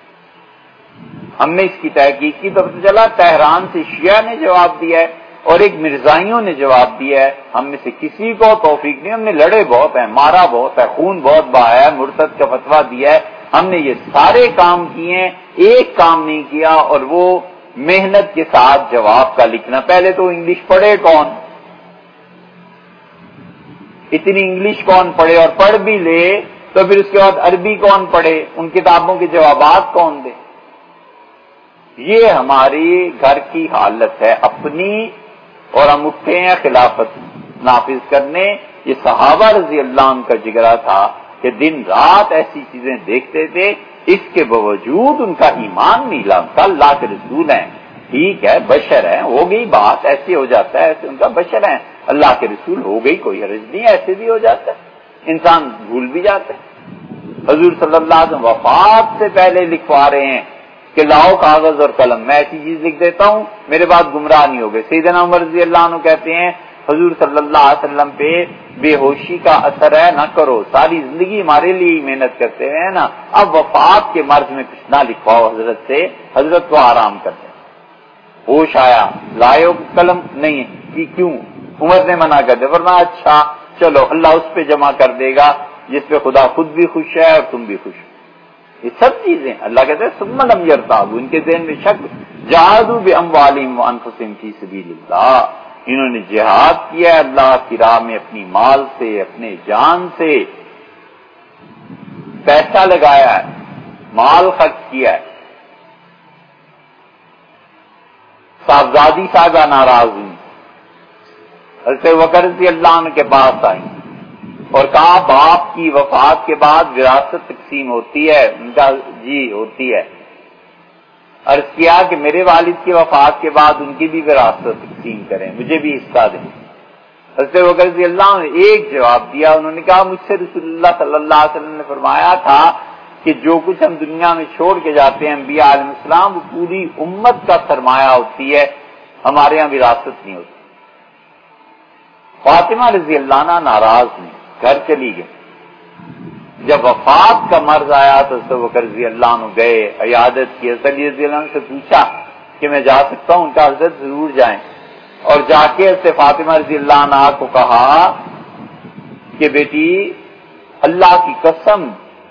ہم نے اس کی تحقیق کی تو پتہ چلا تہران سے شیعہ نے جواب دیا ہے اور ایک مرزائیوں نے جواب دیا ہے۔ ہم میں سے کسی کو توفیق نہیں، ہم نے لڑے بہت ہیں، مارا بہت ہے، خون بہت بہایا ہے، مرتد کا فتویٰ دیا ہے، ہم نے یہ سارے کام کیے ہیں، ایک کام نہیں کیا اور وہ محنت کے ساتھ جواب کا لکھنا۔ پہلے تو انگلش پڑھے کون، اتنی انگلش کون پڑھے، اور پڑھ بھی لے تو پھر اس کے بعد عربی کون پڑھے، ان کتابوں کے جوابات کون دے۔ یہ ہماری گھر کی حالت ہے اپنی، اور ہم اٹھے ہیں خلافت نافذ کرنے۔ یہ صحابہ رضی اللہ عنہ کا جگرا تھا کہ دن رات ایسی چیزیں دیکھتے تھے، اس کے باوجود ان کا ایمان نہیں لامتا، اللہ کے رسول ہیں، ٹھیک ہے بشر ہیں، ہو گئی بات، ایسے ہو جاتا ہے، ایسے ان کا بشر ہیں، اللہ کے رسول ہو گئی، کوئی حرج نہیں، ایسے بھی ہو جاتا ہے، انسان بھول بھی جاتا ہے۔ حضور صلی اللہ علیہ وسلم وفات سے پہلے لکھوا رہے ہیں کہ لاؤ کاغذ اور قلم، میں ایسی چیز لکھ دیتا ہوں، میرے بعد گمراہ نہیں ہوگے۔ سیدنا عمر رضی اللہ عنہ کہتے ہیں حضور صلی اللہ علیہ وسلم پہ بے ہوشی کا اثر ہے، نہ کرو، ساری زندگی ہمارے لیے ہی محنت کرتے ہیں نا، اب وفات کے مرض میں کچھ نہ لکھواؤ حضرت سے، حضرت کو آرام کرتے ہیں۔ ہوش آیا، لائے ہو قلم؟ نہیں ہے، کیوں؟ عمر نے منع کر دیا، فرمایا اچھا چلو اللہ اس پہ جمع کر دے گا جس پہ خدا خود بھی خوش ہے اور تم بھی خوش ہو۔ یہ سب چیزیں اللہ کہتے ہیں ثم لم یرتابوا، ان کے ذہن میں شک، جاہدوا باموالہم وانفسہم فی سبیل اللہ، انہوں نے جہاد کیا ہے اللہ کی راہ میں، اپنی مال سے، اپنے جان سے، پیسہ لگایا ہے، مال خرچ کیا ہے۔ صاحبزادی صاحبہ ناراض ہوئی، حضرت بکر رضی اللہ عنہ کے پاس آئی اور کہا باپ کی وفات کے بعد وراثت تقسیم ہوتی ہے، ان کا جی ہوتی ہے۔ عرض کیا کہ میرے والد کی وفات کے بعد ان کی بھی وراثت تقسیم کریں، مجھے بھی حصہ دیں۔ حضرت بکر رضی اللہ عنہ نے ایک جواب دیا، انہوں نے کہا مجھ سے رسول اللہ صلی اللہ علیہ وسلم نے فرمایا تھا کہ جو کچھ ہم دنیا میں چھوڑ کے جاتے ہیں انبیاء علیہ السلام، وہ پوری امت کا سرمایہ ہوتی ہے، ہمارے یہاں وراثت نہیں ہوتی۔ فاطمہ رضی اللہ عنہ ناراض نہیں، گھر چلی گئی۔ جب وفات کا مرض آیا تو حضرت بکر رضی اللہ عنہ گئے، عیادت کی، حضرت علی رضی اللہ عنہ سے پوچھا کہ میں جا سکتا ہوں؟ ان کا حضرت ضرور جائیں، اور جا کے حضرت فاطمہ رضی اللہ عنہ کو کہا کہ بیٹی اللہ کی قسم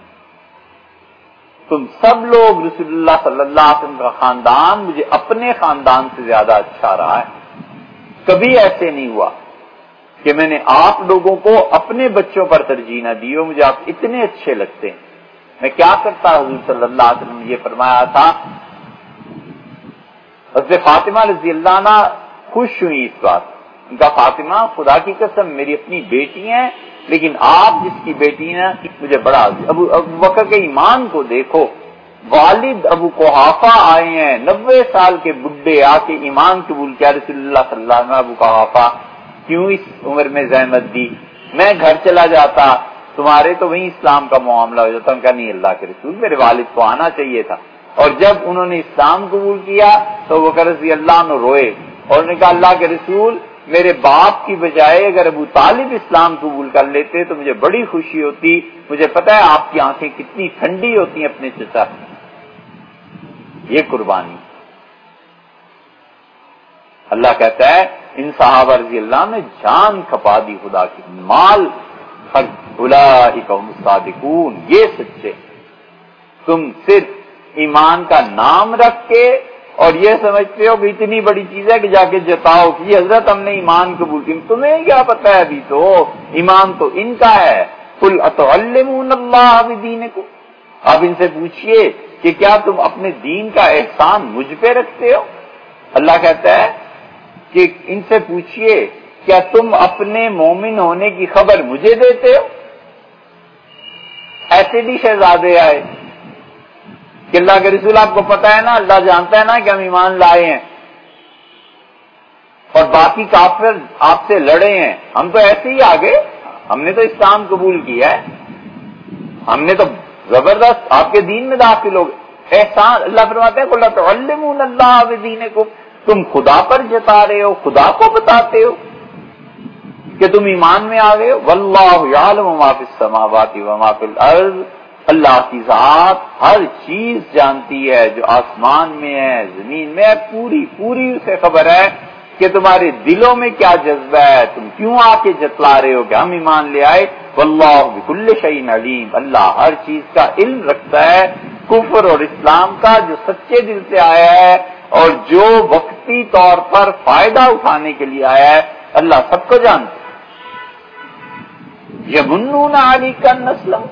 تم سب لوگ، رسول اللہ صلی اللہ علیہ وسلم کا خاندان مجھے اپنے خاندان سے زیادہ اچھا رہا ہے، کبھی ایسے نہیں ہوا کہ میں نے آپ لوگوں کو اپنے بچوں پر ترجیح نہ دی ہو، مجھے آپ اتنے اچھے لگتے ہیں، میں کیا کرتا؟ حضور صلی اللہ علیہ وسلم نے یہ فرمایا تھا۔ حضرت فاطمہ رضی اللہ عنہ خوش ہوئی اس بات، ان کا فاطمہ خدا کی قسم میری اپنی بیٹی ہیں، لیکن آپ جس کی بیٹی ہیں مجھے بڑا، ابو بکر کے ایمان کو دیکھو، والد ابو قحافہ آئے ہیں 90 سال کے بڈھے، آ کے ایمان قبول کیا، رسول اللہ صلی اللہ علیہ وسلم ابو قحافہ کیوں اس عمر میں زحمت دی، میں گھر چلا جاتا، تمہارے تو وہیں اسلام کا معاملہ ہو جاتا۔ ان کا نہیں، اللہ کے رسول میرے والد کو آنا چاہیے تھا، اور جب انہوں نے اسلام قبول کیا تو بکر رضی اللہ عنہ روئے اور انہوں نے کہا اللہ کے رسول میرے باپ کی بجائے اگر ابو طالب اسلام قبول کر لیتے تو مجھے بڑی خوشی ہوتی، مجھے پتا ہے آپ کی آنکھیں کتنی ٹھنڈی ہوتی ہیں اپنے چچا۔ یہ قربانی اللہ کہتا ہے ان صحابہ رضی اللہ نے جان کھپا دی خدا کی، مال اولئک هم الصادقون، یہ سچے۔ تم صرف ایمان کا نام رکھ کے اور یہ سمجھتے ہو کہ اتنی بڑی چیز ہے کہ جا کے جتاؤ کہ حضرت ہم نے ایمان قبول کی، تمہیں کیا پتا ہے، ابھی تو ایمان تو ان کا ہے۔ قل اتعلمون اللہ بدینکم، آپ ان سے پوچھئے کہ کیا تم اپنے دین کا احسان مجھ پہ رکھتے ہو؟ اللہ کہتا ہے کہ ان سے پوچھئے کیا تم اپنے مومن ہونے کی خبر مجھے دیتے ہو؟ ایسے بھی شہزادے آئے کہ اللہ کے رسول آپ کو پتا ہے نا، اللہ جانتا ہے نا کہ ہم ایمان لائے ہیں اور باقی کافر آپ سے لڑے ہیں، ہم تو ایسے ہی آگے، ہم نے تو اسلام قبول کیا ہے، ہم نے تو زبردست آپ کے دین میں داخل ہو گئے۔ احسان اللہ فرماتے ہیں قل تعلمون اللہ بدینکم، تم خدا پر جتا رہے ہو، خدا کو بتاتے ہو کہ تم ایمان میں آ گئے ہو۔ واللہ یعلم ما فی السماوات وما فی الارض، اللہ کی ذات ہر چیز جانتی ہے جو آسمان میں ہے زمین میں ہے، پوری پوری اسے خبر ہے کہ تمہارے دلوں میں کیا جذبہ ہے، تم کیوں آ کے جتلا رہے ہو کہ ہم ایمان لے آئے۔ واللہ بکل شیء علیم، اللہ ہر چیز کا علم رکھتا ہے، کفر اور اسلام کا جو سچے دل سے آیا ہے اور جو وقتی طور پر فائدہ اٹھانے کے لیے آیا ہے، اللہ سب کو جانتا ہے۔ یمنون علیک ان اسلموا،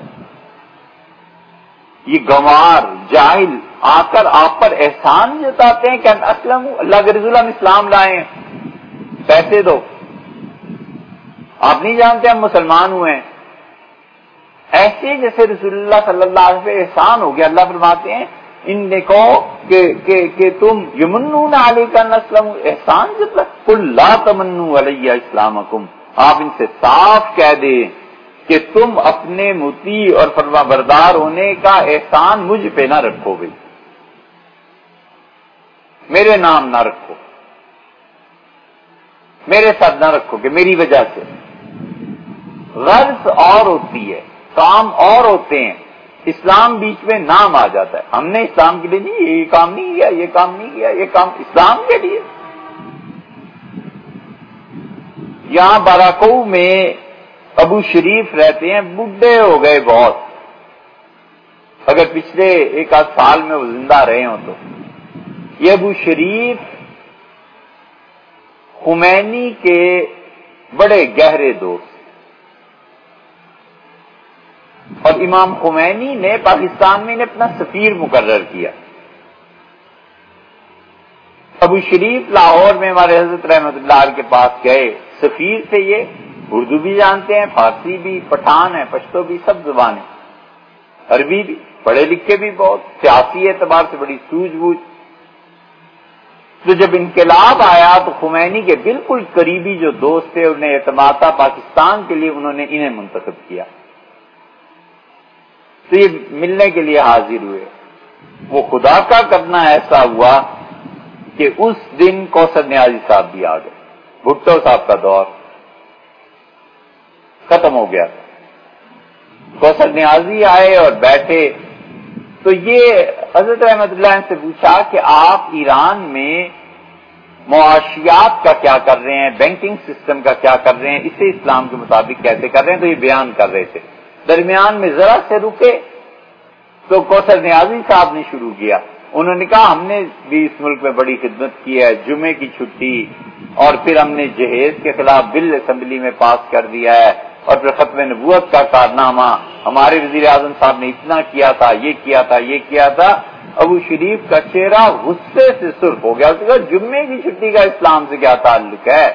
یہ گنوار جاہل آ کر آپ پر احسان جتاتے ہیں کہ ان اسلموا، اللہ کے رسول ہم اسلام لائے ہیں، پیسے دو، آپ نہیں جانتے ہم مسلمان ہوئے ہیں، ایسے جیسے رسول اللہ صلی اللہ علیہ وسلم احسان ہو گیا۔ اللہ فرماتے ہیں ان نے کہو کہ تم یمنون علیک ان اسلموا، احسان جتلا، قل لا تمنوا علی اسلامکم، آپ ان سے صاف کہہ دیں کہ تم اپنے مطیع اور فرما بردار ہونے کا احسان مجھ پہ نہ رکھو گے، میرے نام نہ رکھو، میرے ساتھ نہ رکھو کہ میری وجہ سے۔ غرض اور ہوتی ہے، کام اور ہوتے ہیں، اسلام بیچ میں نام آ جاتا ہے، ہم نے اسلام کے لیے نہیں یہ کام نہیں کیا، یہ کام نہیں کیا، یہ کام اسلام کے لیے۔ یہاں باراکو میں ابو شریف رہتے ہیں، بڈھے ہو گئے بہت، اگر پچھلے ایک آدھ سال میں وہ زندہ رہے ہوں تو۔ یہ ابو شریف خمینی کے بڑے گہرے دوست، اور امام خمینی نے پاکستان میں انہیں اپنا سفیر مقرر کیا۔ ابو شریف لاہور میں ہمارے حضرت رحمت اللہ علیہ کے پاس گئے، سفیر تھے، یہ اردو بھی جانتے ہیں، فارسی بھی، پٹھان ہے، پشتو بھی، سب زبانیں، عربی بھی، پڑھے لکھے بھی بہت، سیاسی اعتبار سے بڑی سوجھ بوجھ۔ تو جب انقلاب آیا تو خمینی کے بالکل قریبی جو دوست تھے، انہیں اعتماد تھا پاکستان کے لیے، انہوں نے انہیں منتخب کیا، تو یہ ملنے کے لیے حاضر ہوئے۔ وہ خدا کا کرنا ایسا ہوا کہ اس دن کوثر نیازی صاحب بھی آ گئے، بھٹو صاحب کا دور ختم ہو گیا تھا، کوثر نیازی آئے اور بیٹھے، تو یہ حضرت رحمت اللہ عنہ سے پوچھا کہ آپ ایران میں معاشیات کا کیا کر رہے ہیں، بینکنگ سسٹم کا کیا کر رہے ہیں، اسے اسلام کے مطابق کیسے کر رہے ہیں، تو یہ بیان کر رہے تھے۔ درمیان میں ذرا سے رکے تو کوثر نیازی صاحب نے شروع کیا، انہوں نے کہا ہم نے بھی اس ملک میں بڑی خدمت کی ہے، جمعے کی چھٹی، اور پھر ہم نے جہیز کے خلاف بل اسمبلی میں پاس کر دیا ہے، اور پھر ختم نبوت کا کارنامہ ہمارے وزیر اعظم صاحب نے اتنا کیا تھا، یہ کیا تھا، یہ کیا تھا۔ ابو شریف کا چہرہ غصے سے سرخ ہو گیا، اس نے کہا جمعے کی چھٹی کا اسلام سے کیا تعلق ہے،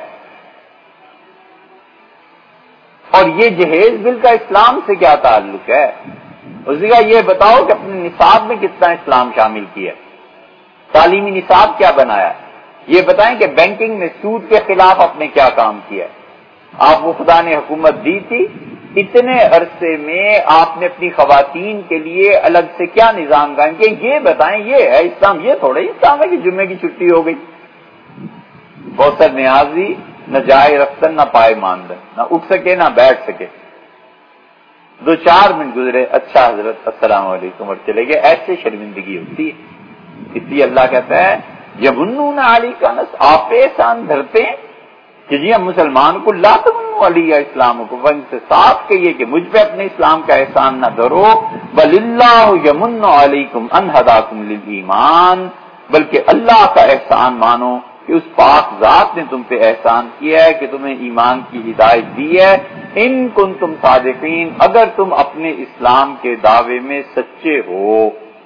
اور یہ جہیز بل کا اسلام سے کیا تعلق ہے؟ اس نے کہا یہ بتاؤ کہ اپنے نصاب میں کتنا اسلام شامل کیا، تعلیمی نصاب کیا بنایا، یہ بتائیں کہ بینکنگ میں سود کے خلاف آپ نے کیا کام کیا۔ آپ کو خدا نے حکومت دی تھی، اتنے عرصے میں آپ نے اپنی خواتین کے لیے الگ سے کیا نظام قائم کیا، یہ بتائیں، یہ ہے اسلام، یہ تھوڑا ہی اسلام ہے کہ جمعے کی چھٹی ہو گئی۔ کوثر نیازی نہ جائے رفتن نہ پائے ماندن، نہ اٹھ سکے نہ بیٹھ سکے، 2-4 منٹ گزرے، اچھا حضرت السلام علیکم، اور چلے گئے۔ ایسے شرمندگی ہوتی ہے، اس لیے اللہ کہتا ہے یمنون علیک ان، آپ احسان دھرتے ہیں کہ جی ہم مسلمان کو لا تمنوا علی اسلام کو، ان سے صاف کہیے کہ مجھ پہ اپنے اسلام کا احسان نہ دھرو، بل اللہ یمن علیکم ان ہداکم للایمان، بلکہ اللہ کا احسان مانو کہ اس پاک ذات نے تم پہ احسان کیا ہے کہ تمہیں ایمان کی ہدایت دی ہے، ان کنتم صادقین، اگر تم اپنے اسلام کے دعوے میں سچے ہو،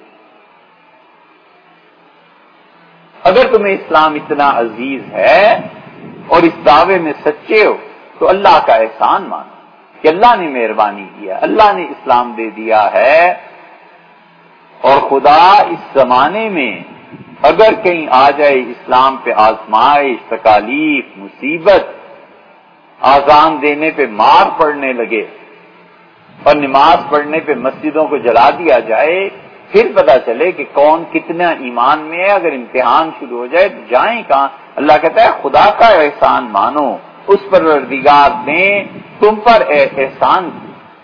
اگر تمہیں اسلام اتنا عزیز ہے اور اس دعوے میں سچے ہو تو اللہ کا احسان مانو کہ اللہ نے مہربانی کیا، اللہ نے اسلام دے دیا ہے، اور خدا اس زمانے میں اگر کہیں آ جائے اسلام پہ آزمائش، تکالیف، مصیبت، آذان دینے پہ مار پڑنے لگے اور نماز پڑھنے پہ مسجدوں کو جلا دیا جائے، پھر پتہ چلے کہ کون کتنا ایمان میں ہے، اگر امتحان شروع ہو جائے تو جائیں کہاں؟ اللہ کہتا ہے خدا کا احسان مانو، اس پروردگار نے تم پر احسان کیا۔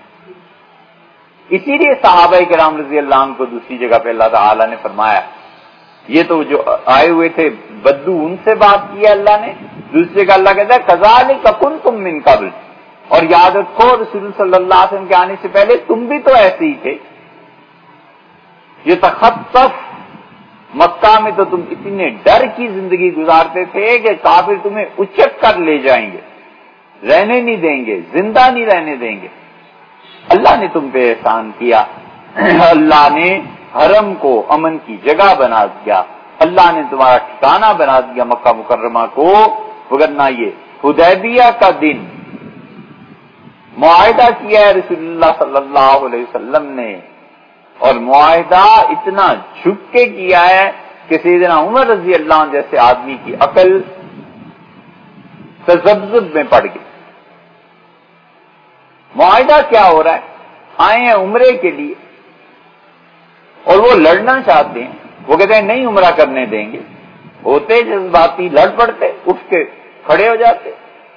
اسی لیے صحابہ کرام رضی اللہ عنہ کو دوسری جگہ پہ اللہ تعالیٰ نے فرمایا، یہ تو جو آئے ہوئے تھے بدو ان سے بات کی ہے اللہ نے، دوسری جگہ اللہ کہتا ہے کذالک کنتم من قبل، اور یاد رکھو رسول صلی اللہ علیہ وسلم کے آنے سے پہلے تم بھی تو ایسے ہی تھے، یہ تخطف، مکہ میں تو تم اتنے ڈر کی زندگی گزارتے تھے کہ کافر تمہیں اچک کر لے جائیں گے، رہنے نہیں دیں گے، زندہ نہیں رہنے دیں گے۔ اللہ نے تم پہ احسان کیا، اللہ نے حرم کو امن کی جگہ بنا دیا، اللہ نے تمہارا ٹھکانہ بنا دیا مکہ مکرمہ کو، وگرنہ یہ حدیبیہ کا دن معاہدہ کیا ہے رسول اللہ صلی اللہ علیہ وسلم نے، اور معاہدہ اتنا جھک کے کیا ہے کہ سیدنا عمر رضی اللہ عنہ جیسے آدمی کی عقل تذبذب میں پڑ گئی۔ معاہدہ کیا ہو رہا ہے؟ آئے ہیں عمرے کے لیے اور وہ لڑنا چاہتے ہیں، وہ کہتے ہیں نہیں عمرہ کرنے دیں گے، ہوتے جذباتی لڑ پڑتے، اٹھ کے کھڑے ہو جاتے۔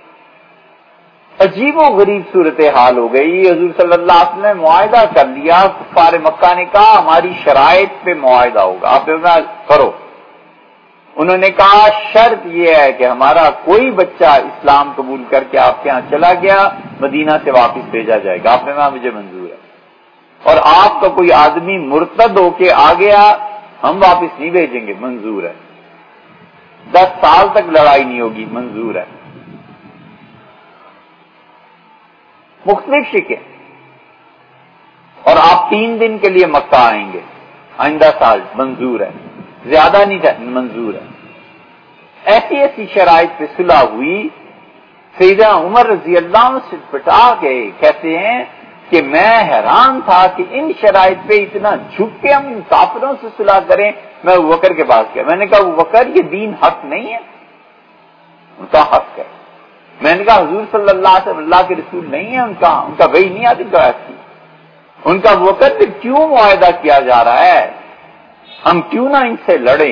عجیب و غریب صورتحال ہو گئی، حضور صلی اللہ علیہ وسلم نے معاہدہ کر لیا، کفار مکہ نے کہا ہماری شرائط پہ معاہدہ ہوگا، آپ نے کرو۔ انہوں نے کہا شرط یہ ہے کہ ہمارا کوئی بچہ اسلام قبول کر کے آپ کے ہاں چلا گیا مدینہ سے واپس بھیجا جائے گا، آپ نے کہا مجھے منظور ہے، اور آپ کا کوئی آدمی مرتد ہو کے آ گیا ہم واپس نہیں بھیجیں گے، منظور ہے، 10 سال تک لڑائی نہیں ہوگی، منظور ہے۔ مختلف شکیں، اور آپ 3 دن کے لیے مکہ آئیں گے آئندہ سال، منظور ہے، زیادہ نہیں منظور ہے۔ ایسی ایسی شرائط پہ صلح ہوئی، سیدنا عمر رضی اللہ عنہ سے پٹا گئے، کہتے ہیں کہ میں حیران تھا کہ ان شرائط پہ اتنا جھک کے ہم ان کافروں سے صلح کریں۔ میں ابوبکر کے پاس گیا، میں نے کہا ابوبکر یہ دین حق نہیں ہے؟ ان کا حق ہے۔ میں نے کہا حضور صلی اللہ علیہ وسلم اللہ کے رسول نہیں ہے، ان کا وحی نہیں آتی کی، ان کا ابوبکر پہ کیوں معاہدہ کیا جا رہا ہے؟ ہم کیوں نہ ان سے لڑیں؟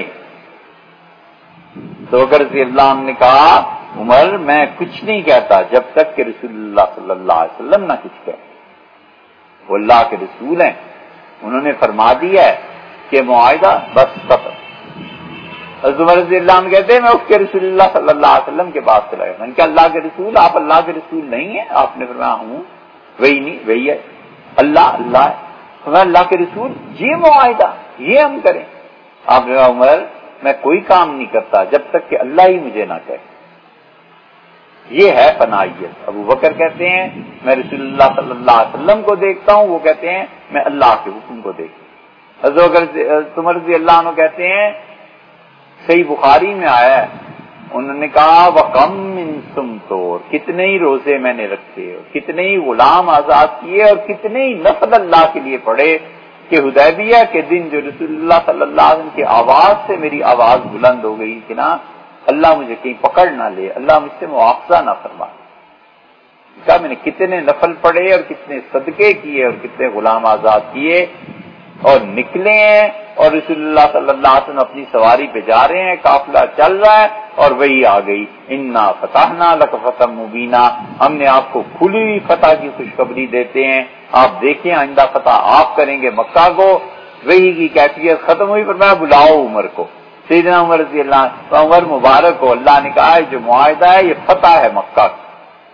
تو ابوبکر رضی اللہ عنہ نے کہا عمر میں کچھ نہیں کہتا جب تک کہ رسول اللہ صلی اللہ علیہ وسلم نہ کچھ کہے، وہ اللہ کے رسول ہیں، انہوں نے فرما دیا ہے کہ معاہدہ بس ختم۔ حضرت عمر رضی اللہ عنہ کہتے ہیں میں اٹھ کے رسول اللہ صلی اللہ علیہ وسلم کے پاس چلا گیا، میں نے کہا اللہ کے رسول آپ اللہ کے رسول نہیں ہیں؟ آپ نے فرمایا ہوں، وہی نہیں وہی ہے، اللہ اللہ ہے۔ فرمایا اللہ کے رسول یہ معاہدہ یہ ہم کریں؟ آپ نے کہا عمر میں کوئی کام نہیں کرتا جب تک کہ اللہ ہی مجھے نہ کہے، یہ ہے پناہیت۔ ابو بکر کہتے ہیں میں رسول اللہ صلی اللہ علیہ وسلم کو دیکھتا ہوں، وہ کہتے ہیں میں اللہ کے حکم کو دیکھتا ہوں۔ حضرت عمر رضی اللہ عنہ کہتے ہیں صحیح بخاری میں آیا ہے، انہوں نے کہا وَقَمْ مِن سُمْتُور، کتنے ہی روزے میں نے رکھے اور کتنے ہی غلام آزاد کیے اور کتنے ہی نفل اللہ کے لیے پڑھے کہ حدیبیہ کے دن جو رسول اللہ صلی اللہ علیہ وسلم کی آواز سے میری آواز بلند ہو گئی کہ نا اللہ مجھے کہیں پکڑ نہ لے، اللہ مجھ سے مواخذہ نہ فرما، کہا میں نے کتنے نفل پڑھے اور کتنے صدقے کیے اور کتنے غلام آزاد کیے، اور نکلے ہیں اور رسول اللہ صلی اللہ علیہ وسلم اپنی سواری پہ جا رہے ہیں، قافلہ چل رہا ہے اور وہی آ گئی انا فتحنا لک فتحا مبینا، ہم نے آپ کو کھلی ہوئی فتح کی خوشخبری دیتے ہیں، آپ دیکھیں آئندہ فتح آپ کریں گے مکہ کو۔ وہی کی کیفیت ختم ہوئی، فرمایا بلاؤ عمر کو، سیدنا عمر رضی اللہ عنہ، عمر مبارک کو اللہ نے کہا جو معاہدہ ہے یہ فتح ہے مکہ کا۔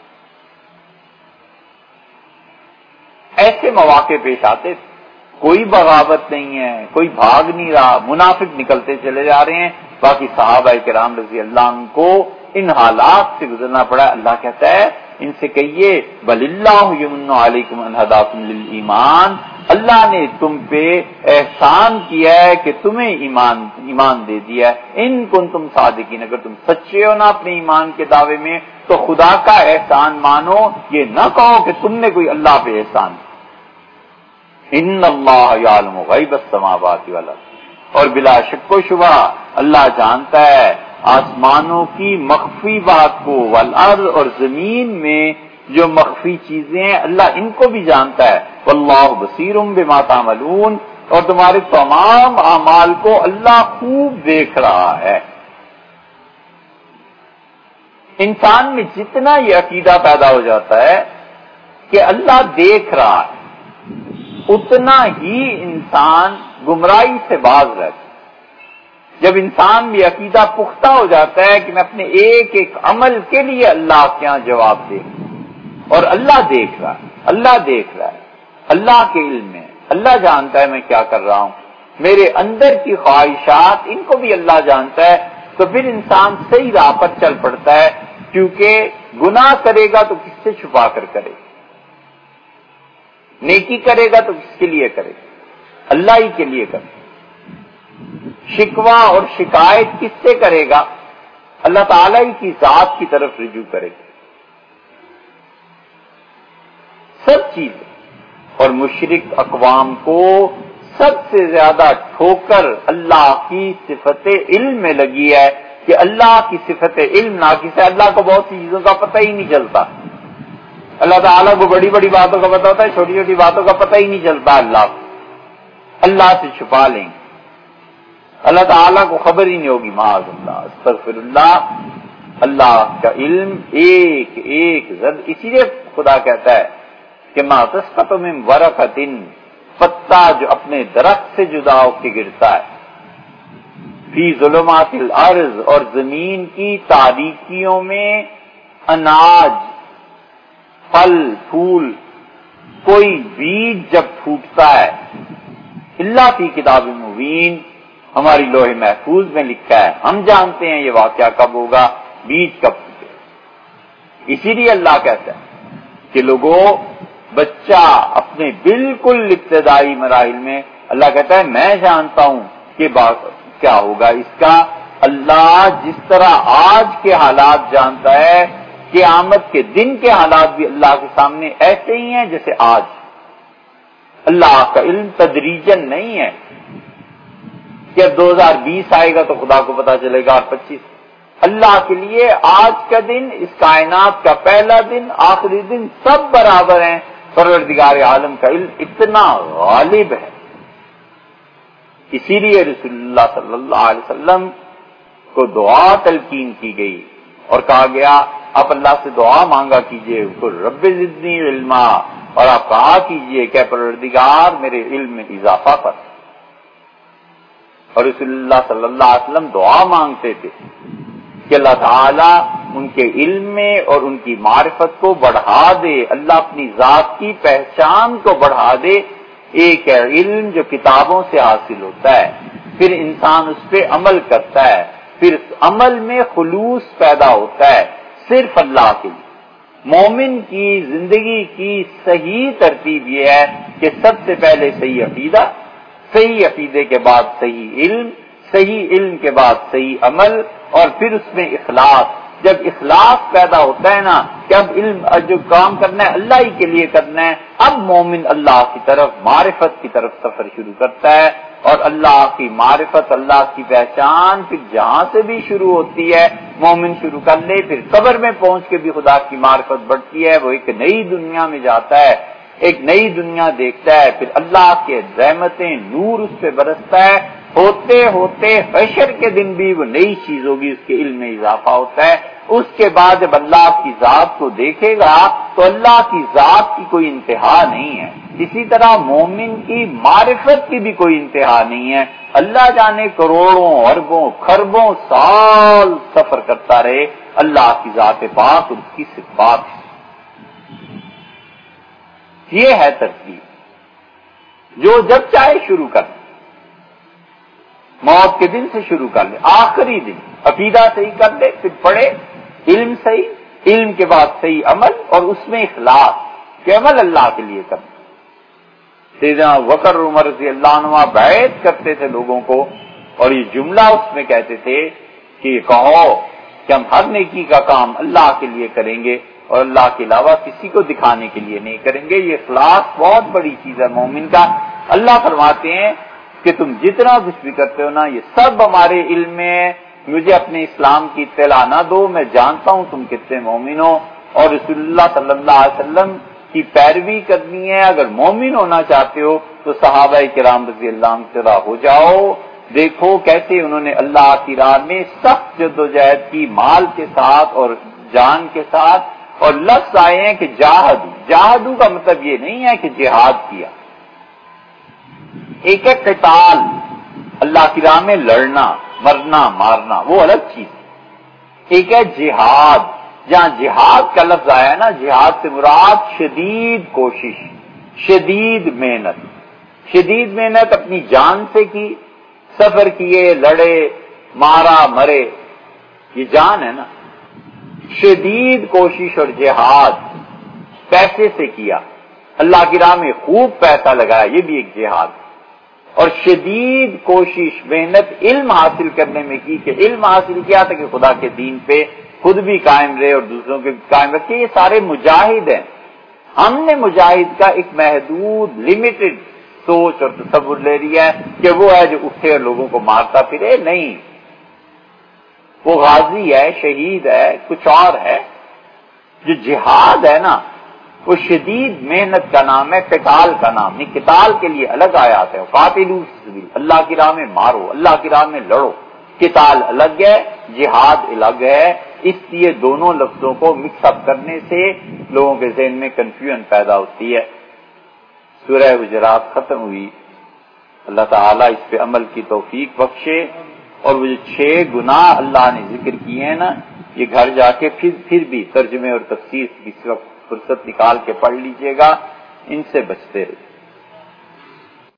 ایسے مواقع پیش آتے تھے، کوئی بغاوت نہیں ہے، کوئی بھاگ نہیں رہا، منافق نکلتے چلے جا رہے ہیں، باقی صحابہ کرام رضی اللہ عنہ کو ان حالات سے گزرنا پڑا۔ اللہ کہتا ہے ان سے کہیے بل اللہ یمن علیکم ان ہداکم للایمان، اللہ نے تم پہ احسان کیا ہے کہ تمہیں ایمان دے دیا ہے، ان کنتم صادقین، اگر تم سچے ہو نا اپنے ایمان کے دعوے میں تو خدا کا احسان مانو، یہ نہ کہو کہ تم نے کوئی اللہ پہ احسان کیا۔ ان اللہ یعلم غیب السماوات والارض، اور بلا شک و شبہ اللہ جانتا ہے آسمانوں کی مخفی بات کو، والارض، اور زمین میں جو مخفی چیزیں ہیں اللہ ان کو بھی جانتا ہے، واللہ بصیر بما تعملون، اور تمہارے تمام اعمال کو اللہ خوب دیکھ رہا ہے۔ انسان میں جتنا یہ عقیدہ پیدا ہو جاتا ہے کہ اللہ دیکھ رہا ہے، اتنا ہی انسان گمراہی سے باز رہتا ہے۔ جب انسان بھی عقیدہ پختہ ہو جاتا ہے کہ میں اپنے ایک ایک عمل کے لیے اللہ کے یہاں جواب دے، اور اللہ دیکھ رہا ہے، اللہ دیکھ رہا ہے، اللہ کے علم میں، اللہ جانتا ہے میں کیا کر رہا ہوں، میرے اندر کی خواہشات ان کو بھی اللہ جانتا ہے، تو پھر انسان صحیح راہ پر چل پڑتا ہے، کیونکہ گناہ کرے گا تو کس سے چھپا کر کرے گا، نیکی کرے گا تو کس کے لیے کرے گا، اللہ ہی کے لیے کرے گا۔ شکوہ اور شکایت کس سے کرے گا، اللہ تعالیٰ ہی کی ذات کی طرف رجوع کرے گا، سب چیزیں۔ اور مشرک اقوام کو سب سے زیادہ ٹھوکر اللہ کی صفت علم میں لگی ہے کہ اللہ کی صفت علم ناقص ہے، اللہ کو بہت سی چیزوں کا پتہ ہی نہیں چلتا، اللہ تعالیٰ کو بڑی بڑی باتوں کا پتہ ہوتا ہے، چھوٹی چھوٹی باتوں کا پتہ ہی نہیں چلتا، اللہ سے چھپا لیں گے، اللہ تعالیٰ کو خبر ہی نہیں ہوگی، معاذ اللہ، استغفر اللہ۔ اللہ کا علم ایک ایک ذرہ، اسی لیے خدا کہتا ہے کہ ما تسقط من ورقۃ، پتا جو اپنے درخت سے جدا ہو کے گرتا ہے، فی ظلمات الارض، اور زمین کی تاریکیوں میں، اناج، پھل پھول، کوئی بیج جب پھوٹتا ہے، الا فی کتاب مبین، ہماری لوح محفوظ میں لکھا ہے، ہم جانتے ہیں یہ واقعہ کب ہوگا، بیج کب پھوٹے۔ اسی لیے اللہ کہتا ہے کہ لوگوں، بچہ اپنے بالکل ابتدائی مراحل میں، اللہ کہتا ہے میں جانتا ہوں کہ کیا ہوگا اس کا، اللہ جس طرح آج کے حالات جانتا ہے، قیامت کے دن کے حالات بھی اللہ کے سامنے ایسے ہی ہیں جیسے آج۔ اللہ کا علم تدریجن نہیں ہے کہ اب 2020 آئے گا تو خدا کو پتا چلے گا، اور 25، اللہ کے لیے آج کا دن، اس کائنات کا پہلا دن، آخری دن، سب برابر ہیں۔ پروردگار عالم کا علم اتنا غالب ہے، اسی لیے رسول اللہ صلی اللہ علیہ وسلم کو دعا تلقین کی گئی اور کہا گیا آپ اللہ سے دعا مانگا کیجئے، رب زدنی علما، اور آپ کہا کیجئے کہ پروردگار میرے علم میں اضافہ کر۔ اور رسول اللہ صلی اللہ علیہ وسلم دعا مانگتے تھے کہ اللہ تعالیٰ ان کے علم میں اور ان کی معرفت کو بڑھا دے، اللہ اپنی ذات کی پہچان کو بڑھا دے۔ ایک ہے علم جو کتابوں سے حاصل ہوتا ہے، پھر انسان اس پہ عمل کرتا ہے، پھر عمل میں خلوص پیدا ہوتا ہے صرف اللہ کے لیے۔ مومن کی زندگی کی صحیح ترتیب یہ ہے کہ سب سے پہلے صحیح عقیدہ، صحیح عقیدے کے بعد صحیح علم، صحیح علم کے بعد صحیح عمل، اور پھر اس میں اخلاص۔ جب اخلاص پیدا ہوتا ہے نا کہ اب علم جو کام کرنا ہے اللہ ہی کے لیے کرنا ہے، اب مومن اللہ کی طرف، معرفت کی طرف سفر شروع کرتا ہے، اور اللہ کی معرفت، اللہ کی پہچان پھر جہاں سے بھی شروع ہوتی ہے مومن شروع کر لے، پھر قبر میں پہنچ کے بھی خدا کی معرفت بڑھتی ہے، وہ ایک نئی دنیا میں جاتا ہے، ایک نئی دنیا دیکھتا ہے، پھر اللہ کے رحمتیں نور اس پہ برستا ہے، ہوتے ہوتے حشر کے دن بھی وہ نئی چیز ہوگی، اس کے علم میں اضافہ ہوتا ہے۔ اس کے بعد جب اللہ کی ذات کو دیکھے گا تو اللہ کی ذات کی کوئی انتہا نہیں ہے۔ اسی طرح مومن کی معرفت کی بھی کوئی انتہا نہیں ہے. اللہ جانے کروڑوں اربوں خربوں سال سفر کرتا رہے اللہ کی ذات پاک اور اس کی صفات. یہ ہے ترتیب جو جب چاہے شروع کر لے. موت کے دن سے شروع کر لے, آخری دن عقیدہ صحیح کر لے, پھر پڑھے, علم صحیح, علم کے بعد صحیح عمل اور اس میں اخلاص کہ عمل اللہ کے لیے کرنا. سیدنا بکر عمر رضی اللہ عنہ بیعت کرتے تھے لوگوں کو اور یہ جملہ اس میں کہتے تھے کہ یہ کہو کہ ہم ہر نیکی کا کام اللہ کے لیے کریں گے اور اللہ کے علاوہ کسی کو دکھانے کے لیے نہیں کریں گے. یہ اخلاص بہت بڑی چیز ہے مومن کا. اللہ فرماتے ہیں کہ تم جتنا کچھ بھی کرتے ہو نا یہ سب ہمارے علم میں ہے, مجھے اپنے اسلام کی اطلاع نہ دو, میں جانتا ہوں تم کتنے مومن ہو. اور رسول اللہ صلی اللہ علیہ وسلم کی پیروی کرنی ہے, اگر مومن ہونا چاہتے ہو تو صحابہ کرام رضی اللہ عنہ سے ہو جاؤ. دیکھو کیسے انہوں نے اللہ کی راہ میں سخت جدوجہد کی, مال کے ساتھ اور جان کے ساتھ. اور لفظ آئے ہیں کہ جاہدو کا مطلب یہ نہیں ہے کہ جہاد کیا. ایک ہے قتال, اللہ کی راہ میں لڑنا, مرنا, مارنا, وہ الگ چیز. ایک ہے جہاد, جہاں جہاد کا لفظ آیا نا, جہاد سے مراد شدید کوشش, شدید محنت. شدید محنت اپنی جان سے کی, سفر کیے, لڑے, مارا, مرے, یہ جان ہے نا. شدید کوشش اور جہاد پیسے سے کیا, اللہ کی راہ میں خوب پیسہ لگایا, یہ بھی ایک جہاد. اور شدید کوشش محنت علم حاصل کرنے میں کی کہ علم حاصل کیا تھا کہ خدا کے دین پہ خود بھی قائم رہے اور دوسروں کے قائم رکھے. یہ سارے مجاہد ہیں. ہم نے مجاہد کا ایک محدود لمیٹڈ سوچ اور تصور لے لیا ہے کہ وہ ہے جو اٹھے اور لوگوں کو مارتا پھرے. نہیں, وہ غازی ہے, شہید ہے, کچھ اور ہے. جو جہاد ہے نا وہ شدید محنت کا نام ہے, قتال کا نام نہیں. قتال کے لیے الگ آیات ہے, قاتلوا فی سبیل, اللہ کی راہ میں مارو, اللہ کی راہ میں لڑو. قتال الگ ہے, جہاد الگ ہے. اس لیے دونوں لفظوں کو مکس اپ کرنے سے لوگوں کے ذہن میں کنفیوژن پیدا ہوتی ہے. سورہ حجرات ختم ہوئی, اللہ تعالیٰ اس پہ عمل کی توفیق بخشے. اور وہ جو 6 گناہ اللہ نے ذکر کیے ہیں نا, یہ گھر جا کے پھر بھی ترجمے اور تفسیر اس وقت فرصت نکال کے پڑھ لیجئے گا, ان سے بچتے رہیے.